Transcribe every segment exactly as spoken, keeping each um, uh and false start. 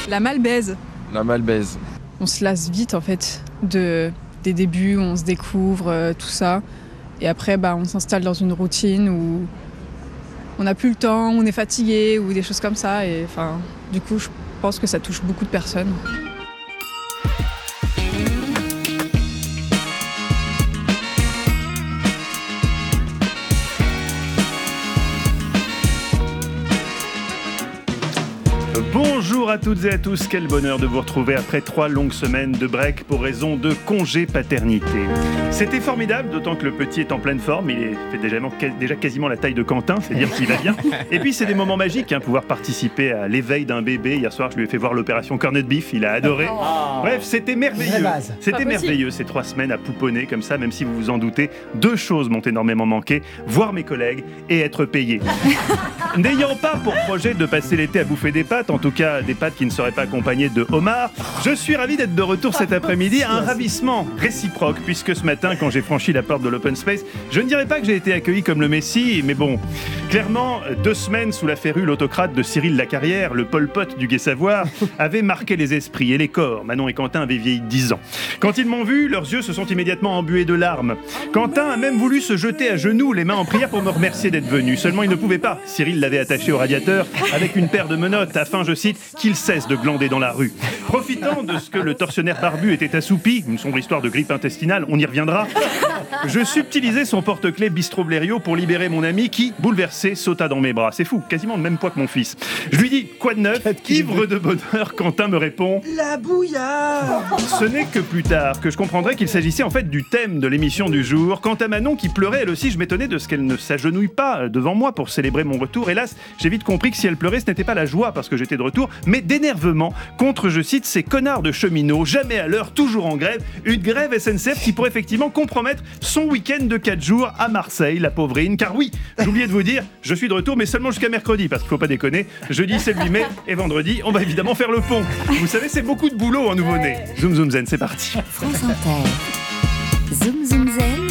La malbaise. La malbaise. On se lasse vite en fait de, des débuts où on se découvre, euh, tout ça. Et après, bah, on s'installe dans une routine où on n'a plus le temps, on est fatigué ou des choses comme ça. Et enfin, du coup, je pense que ça touche beaucoup de personnes. Bonjour à toutes et à tous, quel bonheur de vous retrouver après trois longues semaines de break pour raison de congé paternité. C'était formidable, d'autant que le petit est en pleine forme, il fait déjà, déjà quasiment la taille de Quentin, c'est dire qu'il va bien. Et puis c'est des moments magiques, hein, pouvoir participer à l'éveil d'un bébé. Hier soir je lui ai fait voir l'opération cornet de bif, il a adoré. Oh. Bref, c'était merveilleux. C'était merveilleux ces trois semaines à pouponner comme ça, même si vous vous en doutez, deux choses m'ont énormément manqué, voir mes collègues et être payé. N'ayant pas pour projet de passer l'été à bouffer des pâtes, en tout cas des pâtes qui ne seraient pas accompagnées de homard, je suis ravi d'être de retour cet après-midi. Un ravissement réciproque, puisque ce matin, quand j'ai franchi la porte de l'open space, je ne dirais pas que j'ai été accueilli comme le Messie, mais bon, clairement, deux semaines sous la férule autocrate de Cyril Lacarrière, le Pol Pot du Gai-Savoir, avaient marqué les esprits et les corps. Manon et Quentin avaient vieilli dix ans. Quand ils m'ont vu, leurs yeux se sont immédiatement embués de larmes. Quentin a même voulu se jeter à genoux, les mains en prière pour me remercier d'être venu. Seulement, il ne pouvait pas. Cyril l'avait attaché au radiateur avec une paire de menottes afin, je cite, qu'il cesse de glander dans la rue. Profitant de ce que le tortionnaire barbu était assoupi, une sombre histoire de grippe intestinale, on y reviendra, je subtilisais son porte-clés Bistro Blériot pour libérer mon ami qui, bouleversé, sauta dans mes bras. C'est fou, quasiment le même poids que mon fils. Je lui dis, quoi de neuf? Ivre de bonheur, Quentin me répond, la bouillarde. Ce n'est que plus tard que je comprendrai qu'il s'agissait en fait du thème de l'émission du jour. Quant à Manon qui pleurait, elle aussi, je m'étonnais de ce qu'elle ne s'agenouille pas devant moi pour célébrer mon retour. Hélas, j'ai vite compris que si elle pleurait, ce n'était pas la joie parce que j'étais de retour, mais d'énervement contre, je cite, ces connards de cheminots, jamais à l'heure, toujours en grève. Une grève S N C F qui pourrait effectivement compromettre son week-end de quatre jours à Marseille, la pauvrine. Car oui, j'oubliais de vous dire, je suis de retour, mais seulement jusqu'à mercredi, parce qu'il ne faut pas déconner. Jeudi, c'est le huit mai, et vendredi, on va évidemment faire le pont. Vous savez, c'est beaucoup de boulot en nouveau-né. Zoom Zoom Zen, c'est parti. France Inter. Zoom Zoom Zen.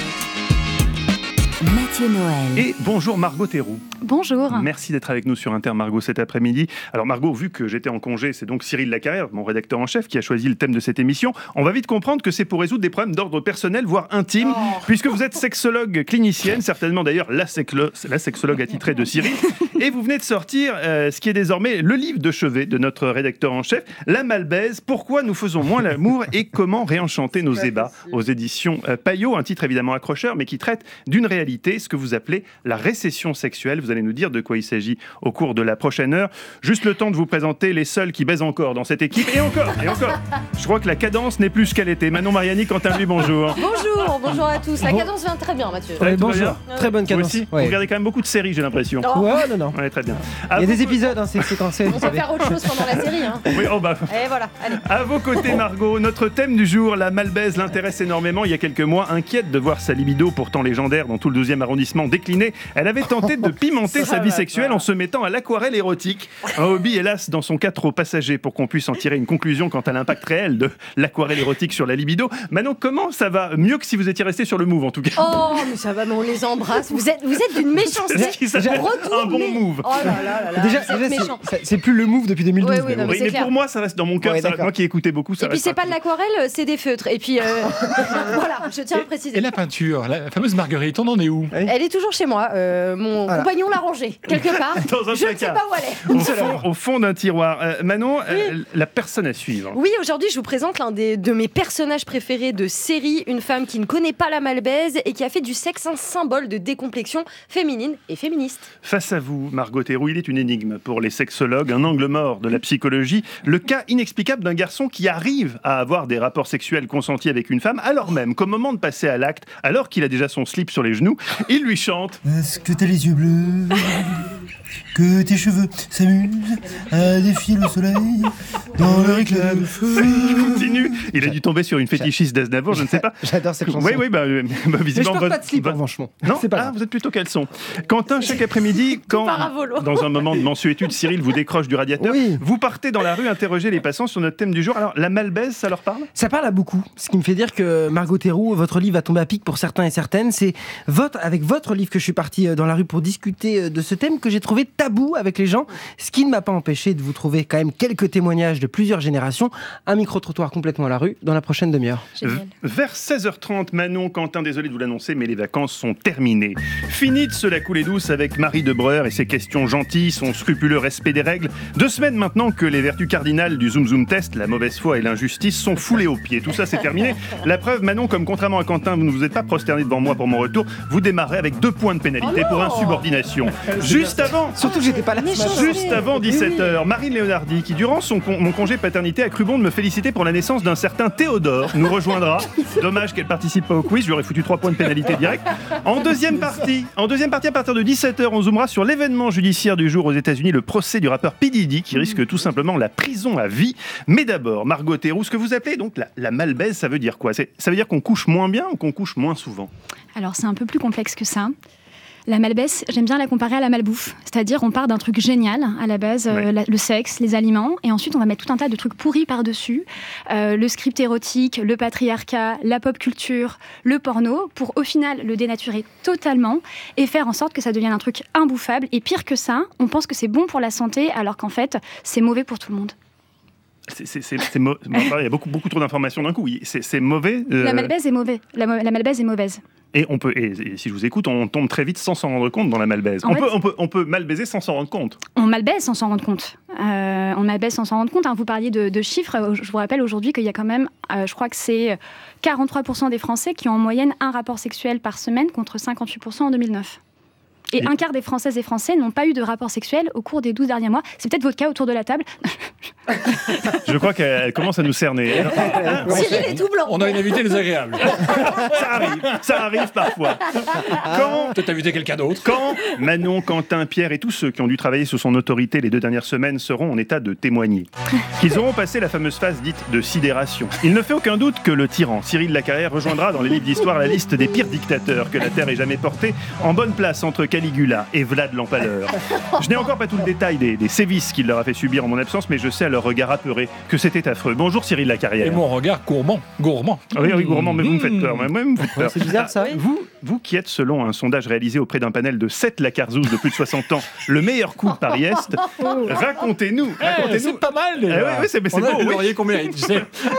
Mathieu Noël. Et bonjour Margot Théroux. Bonjour. Merci d'être avec nous sur Inter, Margot, cet après-midi. Alors Margot, vu que j'étais en congé, c'est donc Cyril Lacarrière, mon rédacteur en chef, qui a choisi le thème de cette émission. On va vite comprendre que c'est pour résoudre des problèmes d'ordre personnel, voire intime, oh. puisque vous êtes sexologue clinicienne, certainement d'ailleurs la, sexlo- la sexologue attitrée de Cyril, et vous venez de sortir euh, ce qui est désormais le livre de chevet de notre rédacteur en chef, La malbaise, pourquoi nous faisons moins l'amour et comment réenchanter nos ébats, aux éditions euh, Payot, un titre évidemment accrocheur, mais qui traite d'une réalité, ce que vous appelez la récession sexuelle. Vous allez nous dire de quoi il s'agit au cours de la prochaine heure. Juste le temps de vous présenter les seuls qui baisent encore dans cette équipe. Et encore, et encore. Je crois que la cadence n'est plus ce qu'elle était. Manon Mariani, Quentin Lui, bonjour. Bonjour, bonjour à tous. La cadence vient très bien, Mathieu. Ouais, bonjour, très bonne cadence. Vous aussi, ouais. Vous regardez quand même beaucoup de séries, j'ai l'impression. Non. Ouais, non, non. Ouais, très bien. À Il y a vos... des épisodes, hein, c'est séquencé. On peut faire autre chose pendant la série. Hein. Oui, oh bah. Et voilà, allez. À vos côtés, Margot, notre thème du jour, la malbaise, l'intéresse énormément. Il y a quelques mois, inquiète de voir sa libido, pourtant légendaire dans tout le douzième arrondissement, décliner. Elle avait tenté de pimenter sa vie sexuelle en se mettant à l'aquarelle érotique. Un hobby, hélas, dans son cas trop passager pour qu'on puisse en tirer une conclusion quant à l'impact réel de l'aquarelle érotique sur la libido. Manon, comment ça va? Mieux que si vous étiez resté sur le move, en tout cas. Oh, mais ça va, mais on les embrasse. Vous êtes, vous êtes d'une méchanceté. C'est ce qui s'appelle un bon move. Oh là là là là. Déjà, déjà c'est, c'est plus le move depuis deux mille douze. Oui, oui, mais, non, bon. Oui, mais clair. pour moi, ça reste dans mon cœur. Ouais, ça reste moi qui écoutais beaucoup. Ça Et puis c'est pas de l'aquarelle, c'est des feutres. Et puis euh, voilà, je tiens à le préciser. Et la peinture, la fameuse Marguerite, on en est où? Elle est toujours chez moi. Euh, mon voilà. compagnon l'a rangée quelque part. Dans un je ne sais placard. pas où elle est. Au fond, au fond d'un tiroir. Euh, Manon, oui. euh, la personne à suivre. Oui, aujourd'hui, je vous présente l'un des, de mes personnages préférés de série, une femme qui ne connaît pas la malbaise et qui a fait du sexe un symbole de décomplexion féminine et féministe. Face à vous, Margot Théroux, il est une énigme pour les sexologues, un angle mort de la psychologie, le cas inexplicable d'un garçon qui arrive à avoir des rapports sexuels consentis avec une femme, alors même qu'au moment de passer à l'acte, alors qu'il a déjà son slip sur les genoux, il lui chante « Est-ce que t'as les yeux bleus ? Que tes cheveux s'amusent à défier le soleil dans leur éclat de feu ?» Il continue. Il a dû tomber sur une fétichiste d'Aznavour, je ne sais pas. J'adore cette chanson. Oui, oui, bah, bah Mais je visiblement... porte pas de slip, votre... franchement. Non, c'est pas ah, grave. vous êtes plutôt caleçon. Quentin, chaque après-midi, quand, Paravolo. dans un moment de mansuétude, Cyril vous décroche du radiateur, Oui. vous partez dans la rue interroger les passants sur notre thème du jour. Alors, la malbaise, ça leur parle ? Ça parle à beaucoup, ce qui me fait dire que Margot Théroux, votre livre va tomber à pic pour certains et certaines. C'est votre, avec votre livre que je suis parti dans la rue pour discuter de ce thème que j'ai trouvé sujets tabous avec les gens, ce qui ne m'a pas empêché de vous trouver quand même quelques témoignages de plusieurs générations. Un micro-trottoir complètement à la rue dans la prochaine demi-heure. Génial. Vers seize heures trente, Manon, Quentin, désolé de vous l'annoncer, mais les vacances sont terminées. Fini de se la couler douce avec Marie de Breur et ses questions gentilles, son scrupuleux respect des règles. Deux semaines maintenant que les vertus cardinales du Zoom Zoom Test, la mauvaise foi et l'injustice, sont foulées aux pieds. Tout ça, c'est terminé. La preuve, Manon, comme contrairement à Quentin, vous ne vous êtes pas prosterné devant moi pour mon retour, vous démarrez avec deux points de pénalité oh pour insubordination. Juste avant... Surtout que j'étais pas là. Juste avant dix-sept heures, Marine Léonardi, qui durant son con- mon congé paternité a cru bon de me féliciter pour la naissance d'un certain Théodore, nous rejoindra. Dommage qu'elle participe pas au quiz, j'aurais foutu trois points de pénalité direct. En deuxième partie, en deuxième partie à partir de dix-sept heures, on zoomera sur l'événement judiciaire du jour aux États-Unis, le procès du rappeur P. Diddy, qui risque tout simplement la prison à vie. Mais d'abord, Margot Théroux, ce que vous appelez donc la, la malbaise, ça veut dire quoi ? C'est, ça veut dire qu'on couche moins bien ou qu'on couche moins souvent ? Alors c'est un peu plus complexe que ça. La malbaisse, j'aime bien la comparer à la malbouffe. C'est-à-dire, on part d'un truc génial, à la base, Ouais. euh, la- le sexe, les aliments, et ensuite on va mettre tout un tas de trucs pourris par-dessus. Euh, le script érotique, le patriarcat, la pop culture, le porno, pour au final le dénaturer totalement et faire en sorte que ça devienne un truc imbouffable. Et pire que ça, on pense que c'est bon pour la santé, alors qu'en fait, c'est mauvais pour tout le monde. C'est, c'est, c'est, c'est mo- bon, il y a beaucoup, beaucoup trop d'informations d'un coup. C'est, c'est mauvais. euh, La malbaise est mauvaise. La, mo- la malbaise est mauvaise. Et on peut, et, et si je vous écoute, on tombe très vite sans s'en rendre compte dans la malbaise. En On fait- peut, on peut, on peut mal baiser sans s'en rendre compte. On malbaise sans s'en rendre compte. Euh, on malbaise sans s'en rendre compte. hein. Vous parliez de, de chiffres. Je vous rappelle aujourd'hui qu'il y a quand même, euh, je crois que c'est quarante-trois pour cent des Français qui ont en moyenne un rapport sexuel par semaine contre cinquante-huit pour cent en deux mille neuf. Et Et- un quart des Françaises et Français n'ont pas eu de rapport sexuel au cours des douze derniers mois. C'est peut-être votre cas autour de la table. Je crois qu'elle commence à nous cerner. Cyril est tout blanc. On a une invitée désagréable. Ça arrive, ça arrive parfois. Quand, Peut-être inviter quelqu'un d'autre. quand Manon, Quentin, Pierre et tous ceux qui ont dû travailler sous son autorité les deux dernières semaines seront en état de témoigner qu'ils auront passé la fameuse phase dite de sidération. Il ne fait aucun doute que le tyran Cyril Lacarrière rejoindra dans les livres d'histoire la liste des pires dictateurs que la Terre ait jamais portés, en bonne place entre Caligula et Vlad l'Empaleur. Je n'ai encore pas tout le détail des, des sévices qu'il leur a fait subir en mon absence, mais je sais à leur regard apeuré que c'était affreux. Bonjour Cyril Lacarrière. Et mon regard gourmand. Gourmand. Ah oui, oui, gourmand, mais vous me faites peur. Moi, vous me faites peur. C'est bizarre ça. Ah, Vous, vous qui êtes, selon un sondage réalisé auprès d'un panel de sept lacarzous de plus de soixante ans, le meilleur coup de Paris-Est, racontez-nous, Eh, racontez-nous c'est pas mal. Eh ouais, ouais, c'est- mais c'est On a beau, le oui. laurier qu'on mérite, tu sais.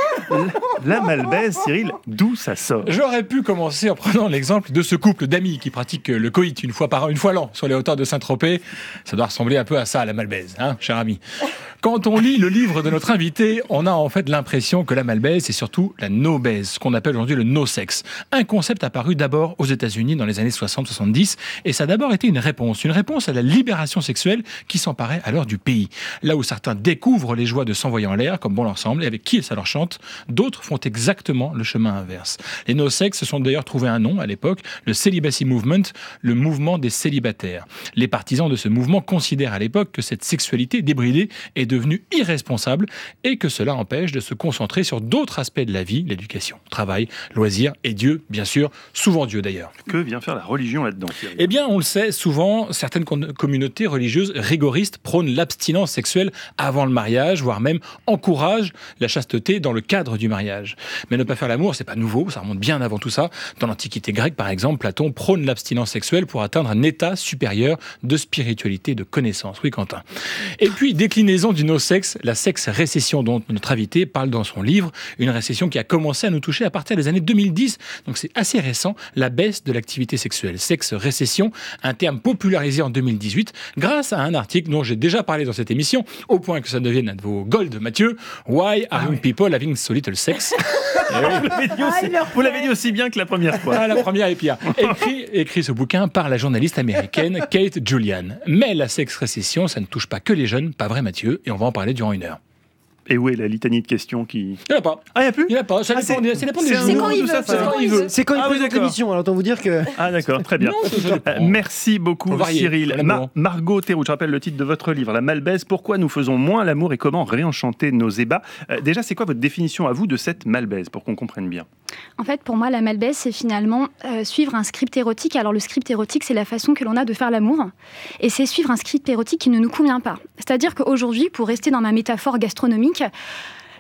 la malbaise, Cyril, d'où ça sort? J'aurais pu commencer en prenant l'exemple de ce couple d'amis qui pratiquent le coït une fois par une fois l'an sur les hauteurs de Saint-Tropez. Ça doit ressembler un peu à ça, la malbaise, hein, cher ami. Quand on lit le livre de notre invité, on a en fait l'impression que la malbaise, c'est surtout la no-baise, ce qu'on appelle aujourd'hui le no-sex. Un concept apparu d'abord aux États-Unis dans les années soixante soixante-dix, et ça a d'abord été une réponse, une réponse à la libération sexuelle qui s'emparait alors du pays. Là où certains découvrent les joies de s'envoyer en l'air, comme bon leur semble, et avec qui ça leur chante, d'autres font exactement le chemin inverse. Les no-sex se sont d'ailleurs trouvé un nom à l'époque, le Celibacy Movement, le mouvement des célibataires. Les partisans de ce mouvement considèrent à l'époque que cette sexualité débridée est devenue irresponsable et que cela empêche de se concentrer sur d'autres aspects de la vie, l'éducation, le travail, loisirs et Dieu, bien sûr, souvent Dieu d'ailleurs. Que vient faire la religion là-dedans, Cyril? Eh bien, on le sait, souvent, certaines con- communautés religieuses rigoristes prônent l'abstinence sexuelle avant le mariage, voire même encouragent la chasteté dans le cadre du mariage. Mais ne pas faire l'amour, c'est pas nouveau, ça remonte bien avant tout ça. Dans l'Antiquité grecque, par exemple, Platon prône l'abstinence sexuelle pour atteindre un état supérieur de spiritualité, de connaissance. Oui, Quentin. Et puis, déclinaison du no-sex, la sexe-récession dont notre invité parle dans son livre, une récession qui a commencé à nous toucher à partir des années deux mille dix, donc c'est assez récent, la baisse de l'activité sexuelle. Sexe-récession, un terme popularisé en deux mille dix-huit grâce à un article dont j'ai déjà parlé dans cette émission, au point que ça devienne un de vos gold, Mathieu. Why are young people having so little sex? Eh oui. Vous l'avez dit aussi- vous l'avez dit aussi bien que la première fois. Ah, la première est pire. Écrit, écrit ce bouquin par la journaliste américaine Kate Julian. Mais la sexe-récession, ça ne touche pas que les jeunes, pas vrai Mathieu, et on va en parler durant une heure. Et où est la litanie de questions qui... Il n'y en a pas. Ah, il n'y a plus? Il n'y en a pas. Ça Ah, dépend, c'est- des- ça dépend des c'est jours. un quand il tout veut, ça, c'est ça- quand il veut. C'est quand il Ah oui, présente d'accord. l'émission, alors autant vous dire que... Ah d'accord, très bien. Non, ça, ça dépend. Euh, merci beaucoup Faut varier, Cyril. faut l'amour. Ma- Margot Théroux, je rappelle le titre de votre livre, La malbaise, pourquoi nous faisons moins l'amour et comment réenchanter nos ébats. Euh, déjà, c'est quoi votre définition à vous de cette malbaise, pour qu'on comprenne bien? En fait, pour moi, la malbaise, c'est finalement euh, suivre un script érotique. Alors, le script érotique, c'est la façon que l'on a de faire l'amour. Et c'est suivre un script érotique qui ne nous convient pas. C'est-à-dire qu'aujourd'hui, pour rester dans ma métaphore gastronomique,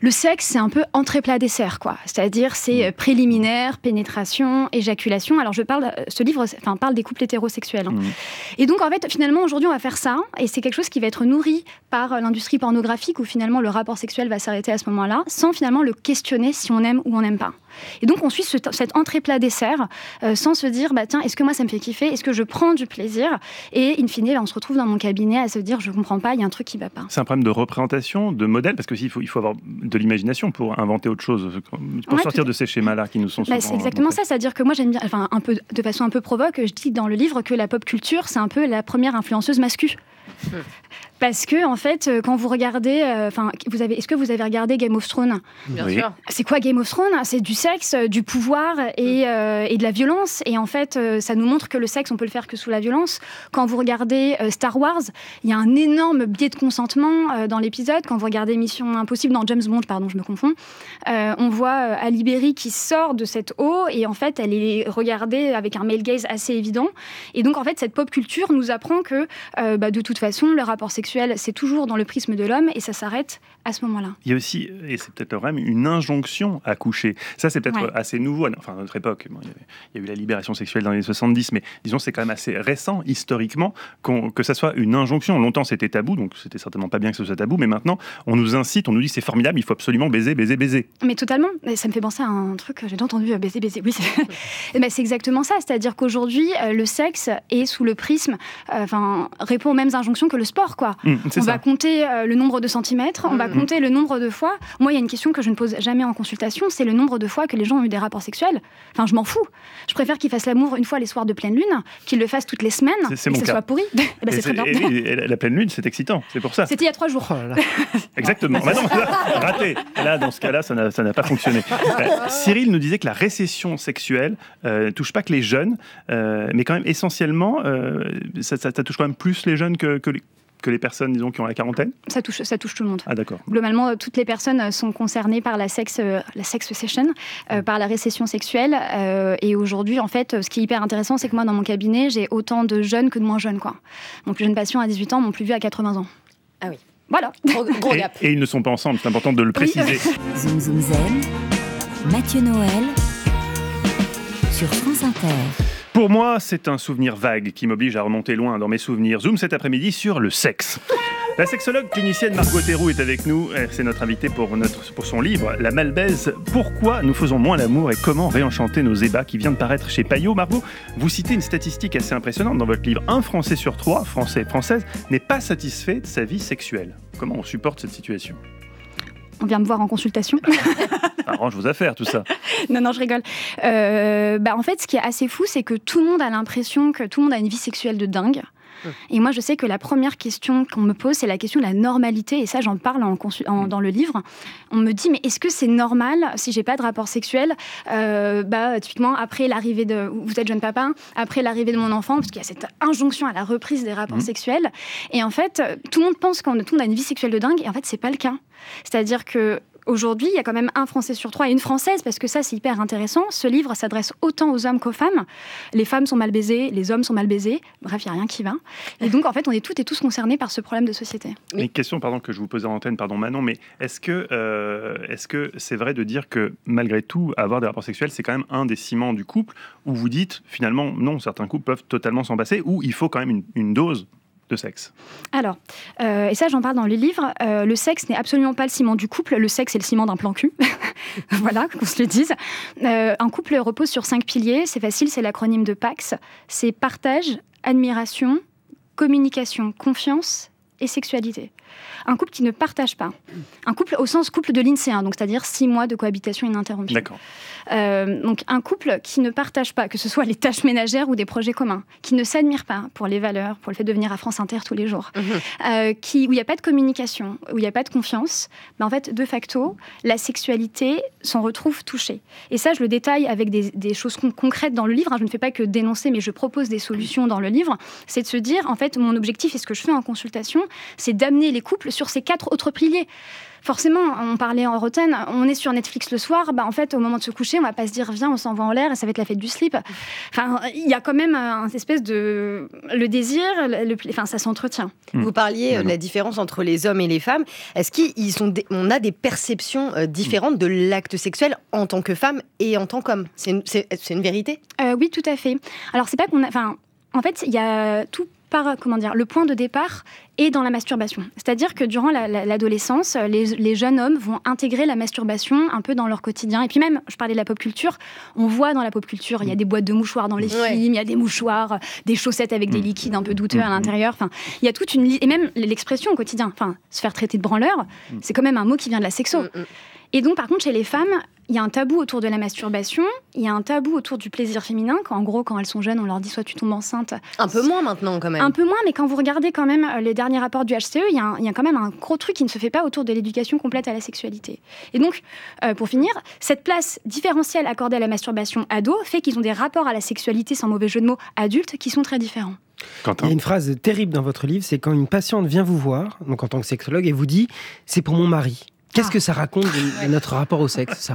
Le sexe, c'est un peu entrée plat dessert, quoi. C'est-à-dire, c'est préliminaire, pénétration, éjaculation. Alors, je parle, ce livre, enfin, parle des couples hétérosexuels. Hein. Mmh. Et donc, en fait, finalement, aujourd'hui, on va faire ça, et c'est quelque chose qui va être nourri par l'industrie pornographique, où finalement, le rapport sexuel va s'arrêter à ce moment-là, sans finalement le questionner si on aime ou on n'aime pas. Et donc, on suit ce, cette entrée plat dessert, euh, sans se dire, bah tiens, est-ce que moi ça me fait kiffer, est-ce que je prends du plaisir, et in fine, là, on se retrouve dans mon cabinet à se dire, je comprends pas, il y a un truc qui va pas. C'est un problème de représentation, de modèle, parce que il faut, il faut avoir de l'imagination pour inventer autre chose, pour ouais, sortir de ces schémas-là qui nous sont souvent... Bah, c'est exactement montrés. Ça, c'est-à-dire que moi j'aime bien, enfin, un peu, de façon un peu provoque, je dis dans le livre que la pop culture, c'est un peu la première influenceuse mascu. Parce que en fait, quand vous regardez, enfin, euh, vous avez, est-ce que vous avez regardé Game of Thrones ? Bien oui. sûr. C'est quoi Game of Thrones ? C'est du sexe, du pouvoir et, euh, et de la violence. Et en fait, euh, ça nous montre que le sexe, on peut le faire que sous la violence. Quand vous regardez euh, Star Wars, il y a un énorme biais de consentement euh, dans l'épisode. Quand vous regardez Mission Impossible, dans James Bond, pardon, je me confonds, euh, on voit euh, Ali Berry qui sort de cette eau et en fait, elle est regardée avec un male gaze assez évident. Et donc, en fait, cette pop culture nous apprend que, euh, bah, de toute façon, le rapport sexuel, c'est toujours dans le prisme de l'homme et ça s'arrête à ce moment-là. Il y a aussi, et c'est peut-être le problème, une injonction à coucher. Ça, c'est peut-être ouais. assez nouveau, enfin, à notre époque. Bon, il, y avait, il y a eu la libération sexuelle dans les années soixante-dix, mais disons, c'est quand même assez récent, historiquement, qu'on, que ça soit une injonction. Longtemps, c'était tabou, donc c'était certainement pas bien que ce soit tabou, mais maintenant, on nous incite, on nous dit c'est formidable, il faut absolument baiser, baiser, baiser. Mais totalement. Ça me fait penser à un truc que j'ai déjà entendu, baiser, baiser. Oui, c'est, ben, c'est exactement ça. C'est-à-dire qu'aujourd'hui, euh, le sexe est sous le prisme, enfin, euh, répond aux mêmes injonctions que le sport, quoi. Mmh, on ça. va compter euh, le nombre de centimètres, on va mmh. compter le nombre de fois. Moi, il y a une question que je ne pose jamais en consultation, c'est le nombre de fois que les gens ont eu des rapports sexuels. Enfin, je m'en fous. Je préfère qu'ils fassent l'amour une fois les soirs de pleine lune, qu'ils le fassent toutes les semaines, c'est, c'est et que ce soit pourri. Eh ben, c'est, c'est très et, bien. Et, et la pleine lune, c'est excitant, c'est pour ça. C'était il y a trois jours. Oh là là. Exactement. Bah non, là, raté. Là, dans ce cas-là, ça n'a, ça n'a pas fonctionné. Euh, Cyril nous disait que la récession sexuelle euh, ne touche pas que les jeunes, euh, mais quand même essentiellement, euh, ça, ça, ça touche quand même plus les jeunes que, que les... que les personnes, disons, qui ont la quarantaine ? Ça touche, ça touche tout le monde. Ah, d'accord. Globalement, toutes les personnes sont concernées par la sex, euh, la sex session, euh, par la récession sexuelle. Euh, et aujourd'hui, en fait, ce qui est hyper intéressant, c'est que moi, dans mon cabinet, j'ai autant de jeunes que de moins jeunes, quoi. Donc, les jeunes patients à dix-huit ans m'ont plus vu à quatre-vingts ans. Ah oui. Voilà. Gros, gros et, gap. Et ils ne sont pas ensemble, c'est important de le préciser. Oui. Zoom Zoom Zen, Mathieu Noël, sur France Inter. Pour moi, c'est un souvenir vague qui m'oblige à remonter loin dans mes souvenirs. Zoom cet après-midi sur le sexe. La sexologue clinicienne Margot Théroux est avec nous. C'est notre invitée pour, notre, pour son livre « La Malbaise. Pourquoi nous faisons moins l'amour et comment réenchanter nos ébats » qui vient de paraître chez Payot. Margot, vous citez une statistique assez impressionnante dans votre livre. Un Français sur trois, Français et Françaises, n'est pas satisfait de sa vie sexuelle. Comment on supporte cette situation ? On vient me voir en consultation. Ça arrange vos affaires, tout ça. Non, non, je rigole. Euh, bah, en fait, ce qui est assez fou, c'est que tout le monde a l'impression que tout le monde a une vie sexuelle de dingue. Et moi, je sais que la première question qu'on me pose, c'est la question de la normalité. Et ça, j'en parle en consul- en, dans le livre. On me dit, mais est-ce que c'est normal si j'ai pas de rapport sexuel euh, bah, typiquement, après l'arrivée de... Vous êtes jeune papa, après l'arrivée de mon enfant, parce qu'il y a cette injonction à la reprise des rapports mmh. sexuels. Et en fait, tout le monde pense qu'on tout le monde a une vie sexuelle de dingue. Et en fait, c'est pas le cas. C'est-à-dire que aujourd'hui, il y a quand même un Français sur trois et une Française, parce que ça, c'est hyper intéressant. Ce livre s'adresse autant aux hommes qu'aux femmes. Les femmes sont mal baisées, les hommes sont mal baisés. Bref, il n'y a rien qui va. Et donc, en fait, on est toutes et tous concernés par ce problème de société. Mais une question, pardon, que je vous posais en antenne, pardon Manon, mais est-ce que, euh, est-ce que c'est vrai de dire que, malgré tout, avoir des rapports sexuels, c'est quand même un des ciments du couple, où vous dites, finalement, non, certains couples peuvent totalement s'en passer, où il faut quand même une, une dose de sexe. Alors, euh, et ça j'en parle dans le livre, euh, le sexe n'est absolument pas le ciment du couple, le sexe est le ciment d'un plan cul. Voilà, qu'on se le dise. Euh, un couple repose sur cinq piliers, c'est facile, c'est l'acronyme de PAX, c'est partage, admiration, communication, confiance et sexualité. Un couple qui ne partage pas. Un couple au sens couple de l'INSEE, hein, donc c'est-à-dire six mois de cohabitation ininterrompue. D'accord. Euh, donc un couple qui ne partage pas, que ce soit les tâches ménagères ou des projets communs, qui ne s'admire pas pour les valeurs, pour le fait de venir à France Inter tous les jours, mmh. euh, qui, où il n'y a pas de communication, où il n'y a pas de confiance, ben en fait, de facto, la sexualité s'en retrouve touchée. Et ça, je le détaille avec des, des choses con- concrètes dans le livre. Hein, je ne fais pas que dénoncer, mais je propose des solutions dans le livre. C'est de se dire, en fait, mon objectif et ce que je fais en consultation, c'est d'amener les couples sur ces quatre autres piliers. Forcément, on parlait en Rotten, on est sur Netflix le soir, bah en fait, au moment de se coucher, on va pas se dire viens, on s'envoie en l'air et ça va être la fête du slip. Enfin, il y a quand même un espèce de le désir, le, enfin, ça s'entretient. Vous parliez de la différence entre les hommes et les femmes. Est-ce qu'on a des perceptions euh, différentes de l'acte sexuel en tant que femme et en tant qu'homme ? C'est une, c'est, c'est une vérité ? euh, Oui, tout à fait. Alors, c'est pas qu'on a, enfin, en fait, il y a tout. Par, comment dire, le point de départ est dans la masturbation. C'est-à-dire que durant la, la, l'adolescence, les, les jeunes hommes vont intégrer la masturbation un peu dans leur quotidien. Et puis même, je parlais de la pop culture, on voit dans la pop culture, il y a des boîtes de mouchoirs dans les ouais. films, il y a des mouchoirs, des chaussettes avec des liquides un peu douteux à l'intérieur. Enfin, il y a toute une... Li- et même l'expression au quotidien, enfin, se faire traiter de branleur, c'est quand même un mot qui vient de la sexo. Et donc, par contre, chez les femmes, il y a un tabou autour de la masturbation, il y a un tabou autour du plaisir féminin. Quand, en gros, quand elles sont jeunes, on leur dit soit tu tombes enceinte. Un peu moins maintenant, quand même. Un peu moins, mais quand vous regardez quand même les derniers rapports du H C E, il y, a un, il y a quand même un gros truc qui ne se fait pas autour de l'éducation complète à la sexualité. Et donc, euh, pour finir, cette place différentielle accordée à la masturbation ado fait qu'ils ont des rapports à la sexualité, sans mauvais jeu de mots, adultes, qui sont très différents. Quentin. Il y a une phrase terrible dans votre livre, c'est quand une patiente vient vous voir, donc en tant que sexologue, et vous dit « c'est pour mon mari ». Qu'est-ce ah. que ça raconte de, de notre rapport au sexe, ça ?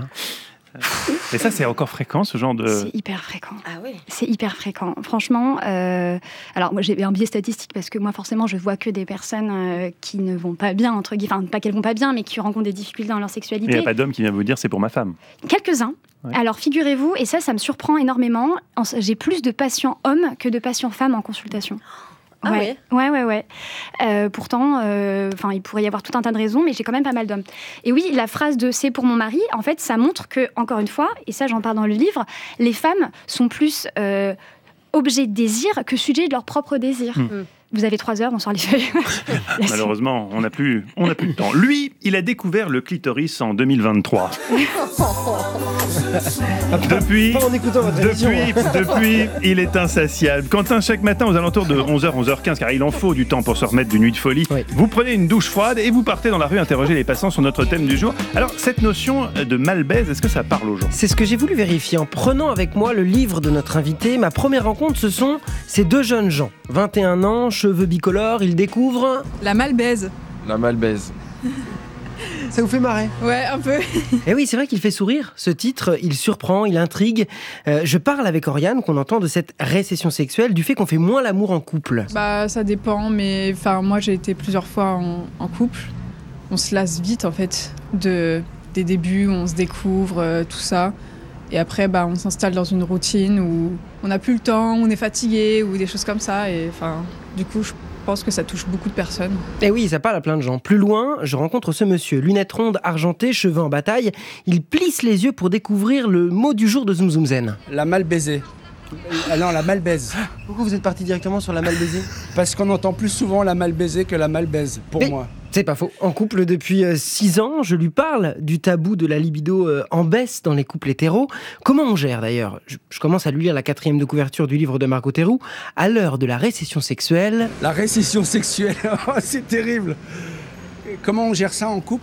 Et ça, c'est encore fréquent, ce genre de... C'est hyper fréquent. Ah oui. C'est hyper fréquent. Franchement, euh... alors moi, j'ai un biais statistique parce que moi, forcément, je vois que des personnes euh, qui ne vont pas bien, entre guillemets. Enfin, pas qu'elles vont pas bien, mais qui rencontrent des difficultés dans leur sexualité. Mais il n'y a pas d'homme qui vient vous dire « c'est pour ma femme ». Quelques-uns. Ouais. Alors, figurez-vous, et ça, ça me surprend énormément, j'ai plus de patients hommes que de patients femmes en consultation. Ah ouais, ouais, ouais, ouais. Euh, pourtant, enfin, euh, il pourrait y avoir tout un tas de raisons, mais j'ai quand même pas mal d'hommes. Et oui, la phrase de c'est pour mon mari, en fait, ça montre que, encore une fois, et ça, j'en parle dans le livre, les femmes sont plus euh, objets de désir que sujets de leur propre désir. Mmh. Vous avez trois heures, on sort les feuilles. Malheureusement, on n'a plus, on n'a plus de temps. Lui, il a découvert le clitoris en deux mille vingt-trois. depuis, pas en écoutant votre depuis, depuis, il est insatiable. Quentin, chaque matin aux alentours de onze heures, onze heures quinze, car il en faut du temps pour se remettre d'une nuit de folie, oui. Vous prenez une douche froide et vous partez dans la rue interroger les passants sur notre thème du jour. Alors, cette notion de malbaise, est-ce que ça parle aux gens ? C'est ce que j'ai voulu vérifier en prenant avec moi le livre de notre invité. Ma première rencontre, ce sont ces deux jeunes gens, vingt et un ans, cheveux bicolores, ils découvrent... La malbaise. La malbaise. Ça vous fait marrer ? Ouais, un peu. Et oui, c'est vrai qu'il fait sourire. Ce titre, il surprend, il intrigue. Euh, je parle avec Oriane, qu'on entend de cette récession sexuelle, du fait qu'on fait moins l'amour en couple. Bah, ça dépend, mais enfin, moi, j'ai été plusieurs fois en, en couple. On se lasse vite, en fait, de, des débuts où on se découvre, euh, tout ça. Et après, bah, on s'installe dans une routine où on n'a plus le temps, on est fatigué, ou des choses comme ça. Et enfin, du coup, je pense que ça touche beaucoup de personnes. Et oui, ça parle à plein de gens. Plus loin, je rencontre ce monsieur, lunettes rondes argentées, cheveux en bataille. Il plisse les yeux pour découvrir le mot du jour de Zoom Zoom Zen. La malbaisée. Ah non, la malbaise. Pourquoi vous êtes parti directement sur la malbaisée ? Parce qu'on entend plus souvent la malbaisée que la malbaise, pour Mais... moi. C'est pas faux. En couple depuis six ans, je lui parle du tabou de la libido euh, en baisse dans les couples hétéros. Comment on gère d'ailleurs ? je, je commence à lui lire la quatrième de couverture du livre de Margot Théroux. À l'heure de la récession sexuelle... La récession sexuelle, c'est terrible. Comment on gère ça en couple ?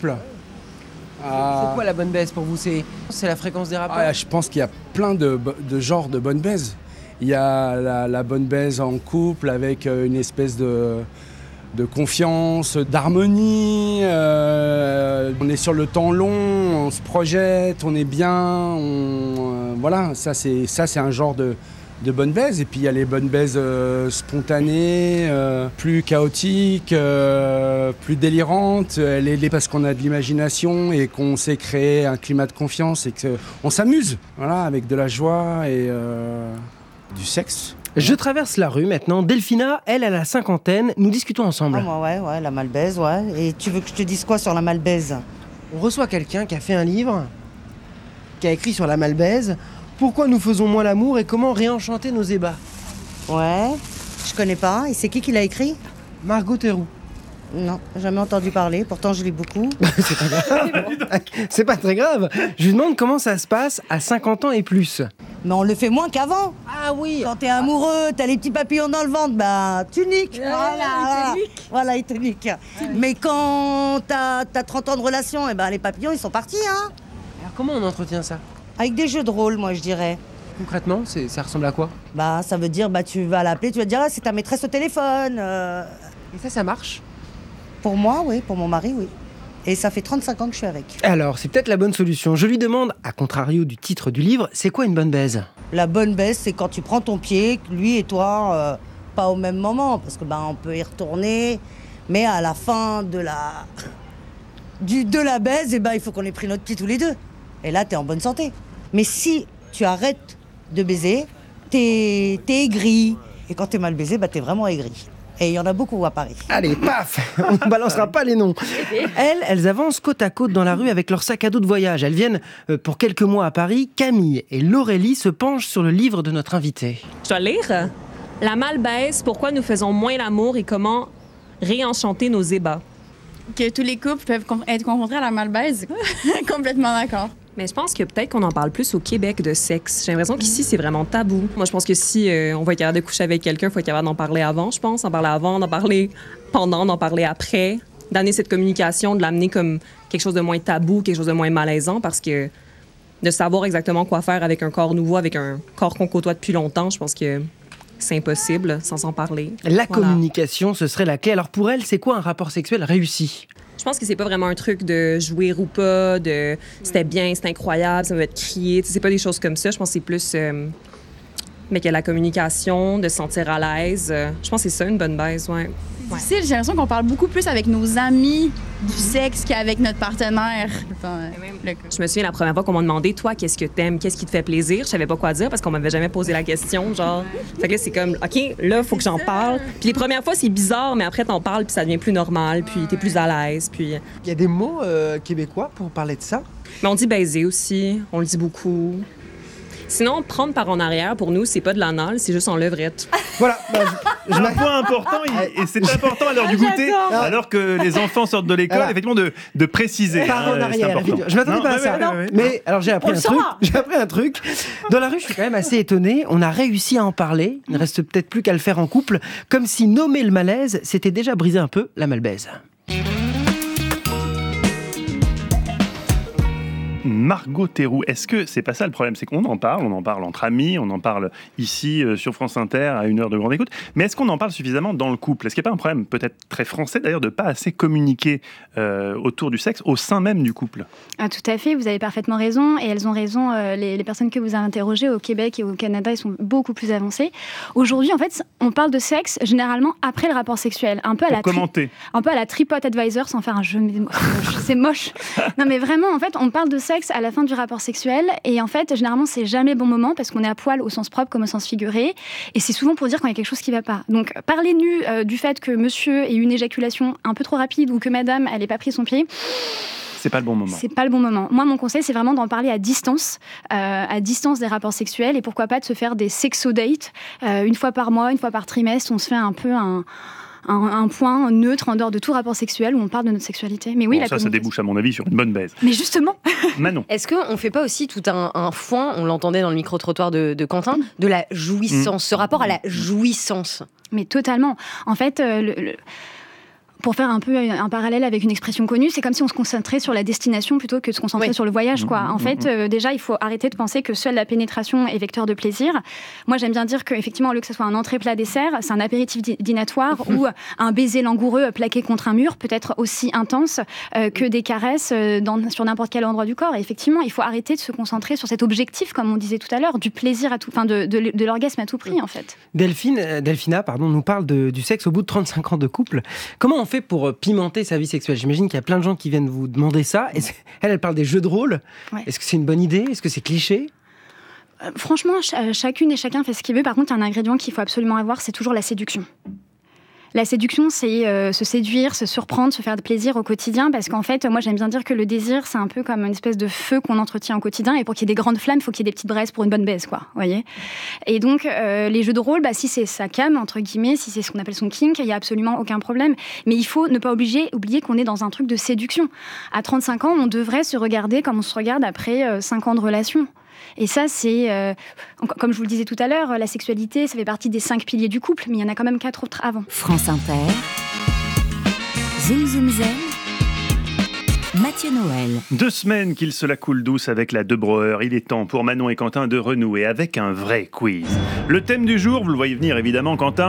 C'est quoi la bonne baisse pour vous ? C'est, c'est la fréquence des rapports ? Ah, je pense qu'il y a plein de, de genres de bonne baise. Il y a la, la bonne baise en couple avec une espèce de... de confiance, d'harmonie, euh, on est sur le temps long, on se projette, on est bien, on, euh, voilà, ça c'est, ça c'est un genre de, de bonne baise. Et puis il y a les bonnes baises euh, spontanées, euh, plus chaotiques, euh, plus délirantes, elle est parce qu'on a de l'imagination et qu'on sait créer un climat de confiance et qu'on s'amuse, voilà, avec de la joie et euh, du sexe. Je traverse la rue maintenant. Delphina, elle, elle a la cinquantaine. Nous discutons ensemble. Ah, moi, ouais, ouais, la malbaise, ouais. Et tu veux que je te dise quoi sur la malbaise ? On reçoit quelqu'un qui a fait un livre, qui a écrit sur la malbaise. Pourquoi nous faisons moins l'amour et comment réenchanter nos ébats ? Ouais, je connais pas. Et c'est qui qui l'a écrit ? Margot Théroux. Non, jamais entendu parler. Pourtant, je lis beaucoup. C'est pas grave. C'est pas très grave. Je lui demande comment ça se passe à cinquante ans et plus. Mais on le fait moins qu'avant. Ah oui. Quand t'es amoureux, t'as les petits papillons dans le ventre, bah tu niques. Ah, voilà, voilà. Voilà, ils te niquent. Mais quand t'as, t'as trente ans de relation, et ben les papillons, ils sont partis, hein. Alors comment on entretient ça ? Avec des jeux de rôle, moi, je dirais. Concrètement, c'est, ça ressemble à quoi ? Bah, ça veut dire, bah tu vas l'appeler, tu vas te dire, ah, c'est ta maîtresse au téléphone. Euh... Et ça, ça marche ? Pour moi, oui. Pour mon mari, oui. Et ça fait trente-cinq ans que je suis avec. Alors, c'est peut-être la bonne solution. Je lui demande, à contrario du titre du livre, c'est quoi une bonne baise ? La bonne baisse, c'est quand tu prends ton pied, lui et toi, euh, pas au même moment, parce que ben on peut y retourner, mais à la fin de la du de la baise, et ben il faut qu'on ait pris notre pied tous les deux. Et là, t'es en bonne santé. Mais si tu arrêtes de baiser, t'es t'es aigri, et quand t'es mal baisé, ben t'es vraiment aigri. Et il y en a beaucoup à Paris. Allez, paf, on ne balancera pas les noms. Elles, elles avancent côte à côte dans la rue avec leur sac à dos de voyage. Elles viennent euh, pour quelques mois à Paris. Camille et Laurélie se penchent sur le livre de notre invitée. Je dois lire. La malbaise, pourquoi nous faisons moins l'amour et comment réenchanter nos ébats. Que tous les couples peuvent être confrontés à la malbaise. Complètement d'accord. Mais je pense que peut-être qu'on en parle plus au Québec de sexe. J'ai l'impression qu'ici, c'est vraiment tabou. Moi, je pense que si euh, on va être capable de coucher avec quelqu'un, il faut être capable d'en parler avant, je pense. En parler avant, d'en parler pendant, d'en parler après. D'amener cette communication, de l'amener comme quelque chose de moins tabou, quelque chose de moins malaisant, parce que de savoir exactement quoi faire avec un corps nouveau, avec un corps qu'on côtoie depuis longtemps, je pense que c'est impossible sans en parler. La voilà. communication, ce serait la clé. Alors pour elle, c'est quoi un rapport sexuel réussi ? Je pense que c'est pas vraiment un truc de jouer ou pas, de c'était bien, c'est incroyable, ça va être crié. C'est pas des choses comme ça. Je pense que c'est plus. Euh, mais que la communication, de se sentir à l'aise. Euh, je pense que c'est ça une bonne baise, ouais. C'est difficile, j'ai l'impression qu'on parle beaucoup plus avec nos amis du sexe qu'avec notre partenaire. Enfin, je me souviens la première fois qu'on m'a demandé, toi, qu'est-ce que t'aimes, qu'est-ce qui te fait plaisir? Je savais pas quoi dire parce qu'on m'avait jamais posé la question, genre. Fait que là, c'est comme, OK, là, faut que j'en parle. Puis les premières fois, c'est bizarre, mais après, t'en parles, puis ça devient plus normal, puis t'es plus à l'aise, puis... Il y a des mots euh, québécois pour parler de ça? Mais on dit baiser aussi, on le dit beaucoup. Sinon, prendre par en arrière, pour nous, c'est pas de l'anal, c'est juste en levrette. Voilà. Bah, je... Un point important, et c'est important à l'heure du goûter, alors que les enfants sortent de l'école, voilà. Effectivement, de, de préciser. Par en arrière, je m'attendais pas à ça. Ouais, ouais, ouais. Mais alors, j'ai appris, un truc, j'ai appris un truc. Dans la rue, je suis quand même assez étonné. On a réussi à en parler. Il ne reste peut-être plus qu'à le faire en couple. Comme si nommer le malaise, c'était déjà briser un peu la malbaise. Margot Théroux, est-ce que c'est pas ça le problème? C'est qu'on en parle, on en parle entre amis, on en parle ici euh, sur France Inter à une heure de grande écoute, mais est-ce qu'on en parle suffisamment dans le couple? Est-ce qu'il n'y a pas un problème peut-être très français d'ailleurs de pas assez communiquer euh, autour du sexe au sein même du couple? Ah, tout à fait, vous avez parfaitement raison, et elles ont raison, euh, les, les personnes que vous avez interrogées au Québec et au Canada, ils sont beaucoup plus avancées. Aujourd'hui, en fait, on parle de sexe généralement après le rapport sexuel, un peu à, la, tri- un peu à la Tripod Advisor, sans faire un jeu, mais c'est moche. Non mais vraiment, en fait, on parle de sexe à la fin du rapport sexuel, et en fait généralement c'est jamais bon moment parce qu'on est à poil au sens propre comme au sens figuré, et c'est souvent pour dire quand il y a quelque chose qui va pas. Donc parler nu euh, du fait que monsieur ait une éjaculation un peu trop rapide ou que madame elle ait pas pris son pied, c'est pas le bon moment. C'est pas le bon moment. Moi, mon conseil, c'est vraiment d'en parler à distance, euh, à distance des rapports sexuels, et pourquoi pas de se faire des sexo-dates, euh, une fois par mois, une fois par trimestre, on se fait un peu un... Un, un point neutre en dehors de tout rapport sexuel où on parle de notre sexualité. Mais oui, bon, la ça, ça débouche à mon avis sur une bonne baise. Mais justement. Manon. Est-ce qu'on ne fait pas aussi tout un, un foin, on l'entendait dans le micro-trottoir de, de Quentin, de la jouissance, mmh. ce rapport à la jouissance? Mais totalement. En fait, euh, le... le... pour faire un peu un parallèle avec une expression connue, c'est comme si on se concentrait sur la destination plutôt que de se concentrer oui. sur le voyage, quoi. En mmh, fait, mmh. Euh, déjà, il faut arrêter de penser que seule la pénétration est vecteur de plaisir. Moi, j'aime bien dire qu'effectivement, au lieu que ce soit un entrée-plat-dessert, c'est un apéritif dînatoire mmh. ou un baiser langoureux plaqué contre un mur peut être aussi intense euh, que des caresses euh, dans, sur n'importe quel endroit du corps. Et effectivement, il faut arrêter de se concentrer sur cet objectif, comme on disait tout à l'heure, du plaisir à tout, enfin de, de, de l'orgasme à tout prix, en fait. Delphine, Delphina, pardon, nous parle de, du sexe au bout de trente-cinq ans de couple. Comment on fait pour pimenter sa vie sexuelle? J'imagine qu'il y a plein de gens qui viennent vous demander ça. Et elle, elle parle des jeux de rôle. Ouais. Est-ce que c'est une bonne idée? Est-ce que c'est cliché? euh, Franchement, ch- chacune et chacun fait ce qu'il veut. Par contre, il y a un ingrédient qu'il faut absolument avoir, c'est toujours la séduction. La séduction, c'est euh, se séduire, se surprendre, se faire de plaisir au quotidien, parce qu'en fait, moi, j'aime bien dire que le désir, c'est un peu comme une espèce de feu qu'on entretient au quotidien, et pour qu'il y ait des grandes flammes, il faut qu'il y ait des petites braises pour une bonne baise, quoi, voyez. Et donc, euh, les jeux de rôle, bah, si c'est sa cam, entre guillemets, si c'est ce qu'on appelle son kink, il n'y a absolument aucun problème. Mais il faut ne pas obliger, oublier qu'on est dans un truc de séduction. À trente-cinq ans, on devrait se regarder comme on se regarde après euh, cinq ans de relation. Et ça, c'est, euh, comme je vous le disais tout à l'heure, la sexualité, ça fait partie des cinq piliers du couple, mais il y en a quand même quatre autres avant. France Inter, Zoom Zoom Zen, Mathieu Noël. Deux semaines qu'il se la coule douce avec la De Brouwer. Il est temps pour Manon et Quentin de renouer avec un vrai quiz. Le thème du jour, vous le voyez venir évidemment, Quentin.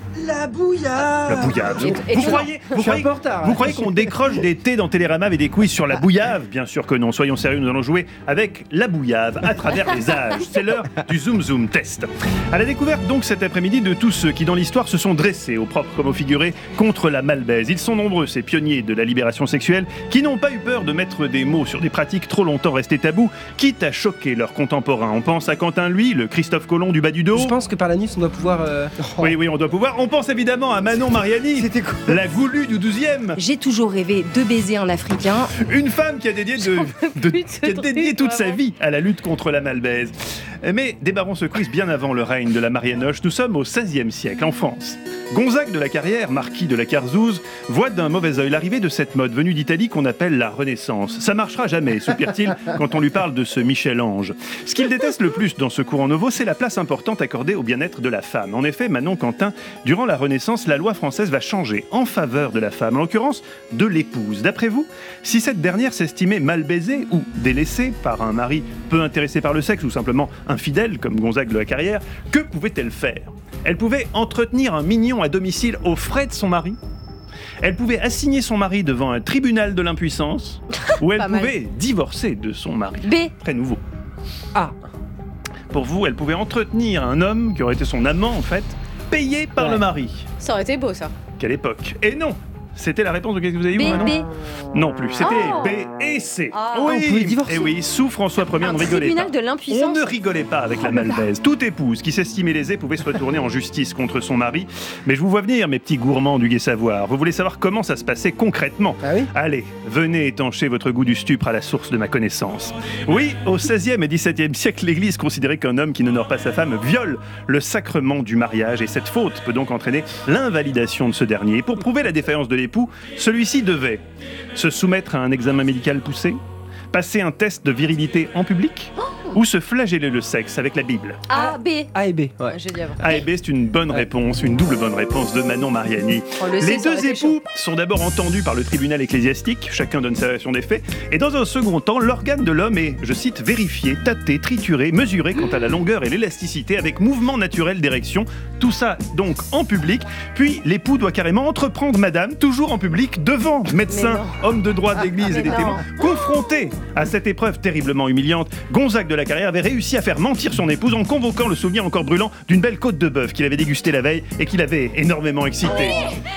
La bouillave. La bouillave. Et- et Vous tu- croyez, vous Je suis un croyez, peu en retard, vous hein. croyez qu'on décroche des thés dans Télérama avec des quiz sur la bouillave? Bien sûr que non. Soyons sérieux, nous allons jouer avec la bouillave à travers les âges. C'est l'heure du Zoom Zoom Test. À la découverte donc cet après-midi de tous ceux qui dans l'histoire se sont dressés, au propre comme au figuré, contre la malbaise. Ils sont nombreux, ces pionniers de la libération sexuelle, qui n'ont pas eu peur de mettre des mots sur des pratiques trop longtemps restées tabous, quitte à choquer leurs contemporains. On pense à Quentin Lui, le Christophe Colomb du bas du dos. Je pense que par la nuit, on doit pouvoir. euh, Oui, oui, on doit pouvoir. On pense évidemment à Manon Mariani, C'était quoi la goulue du douzième. J'ai toujours rêvé de baiser un Africain. Une femme qui a dédié, de, de- plus de ce qui a dédié truc, toute sa vraiment. vie à la lutte contre la malbaise. Mais débarrons ce quiz bien avant le règne de la Marianoche. Nous sommes au seizième siècle, en France. Gonzague de la Carrière, marquis de la Carzouze, voit d'un mauvais œil l'arrivée de cette mode venue d'Italie qu'on appelle la Renaissance. Ça marchera jamais, soupire-t-il quand on lui parle de ce Michel-Ange. Ce qu'il déteste le plus dans ce courant nouveau, c'est la place importante accordée au bien-être de la femme. En effet, Manon Quentin, durant la Renaissance, la loi française va changer en faveur de la femme, en l'occurrence de l'épouse. D'après vous, si cette dernière s'estimait mal baisée ou délaissée par un mari peu intéressé par le sexe ou simplement infidèle, comme Gonzague de la Carrière, que pouvait-elle faire? Elle pouvait entretenir un mignon à domicile aux frais de son mari. Elle pouvait assigner son mari devant un tribunal de l'impuissance. Ou elle Pas mal. pouvait divorcer de son mari. B. Très nouveau. Ah. Pour vous, elle pouvait entretenir un homme qui aurait été son amant en fait, payé par Ouais. le mari. Ça aurait été beau, ça. Quelle époque? Et non! C'était la réponse de qu'est-ce que vous avez dit, vous, B, Manon? B. Non plus, c'était Oh. B et C. Ah. On pouvait Oui, divorcer. et oui, sous François Ier, on Un ne rigolait pas. tribunal de On l'impuissance. ne rigolait pas avec la malbaise. Toute épouse qui s'estimait lésée pouvait se retourner en justice contre son mari. Mais je vous vois venir, mes petits gourmands du gai savoir. Vous voulez savoir comment ça se passait concrètement? Ah oui. Allez, venez étancher votre goût du stupre à la source de ma connaissance. Oui, au seizième et dix-septième siècle, l'Église considérait qu'un homme qui n'honore pas sa femme viole le sacrement du mariage. Et cette faute peut donc entraîner l'invalidation de ce dernier. Et pour prouver la défaillance de l'époux, celui-ci devait se soumettre à un examen médical poussé, passer un test de virilité en public ou se flageller le sexe avec la Bible. A, B. A et B. Ouais. J'ai dit avant. A et B, c'est une bonne réponse, une double bonne réponse de Manon Mariani. On le Les sait, ça deux aurait été époux sont d'abord entendus par le tribunal ecclésiastique, chacun donne sa version des faits, et dans un second temps, l'organe de l'homme est, je cite, vérifié, tâté, trituré, mesuré quant à la longueur et l'élasticité avec mouvement naturel d'érection, tout ça donc en public, puis l'époux doit carrément entreprendre madame, toujours en public, devant médecins, hommes de droit de l'église Mais et des non. témoins. Confronté à cette épreuve terriblement humiliante, Gonzague de la Carrière avait réussi à faire mentir son épouse en convoquant le souvenir encore brûlant d'une belle côte de bœuf qu'il avait dégustée la veille et qu'il avait énormément excitée.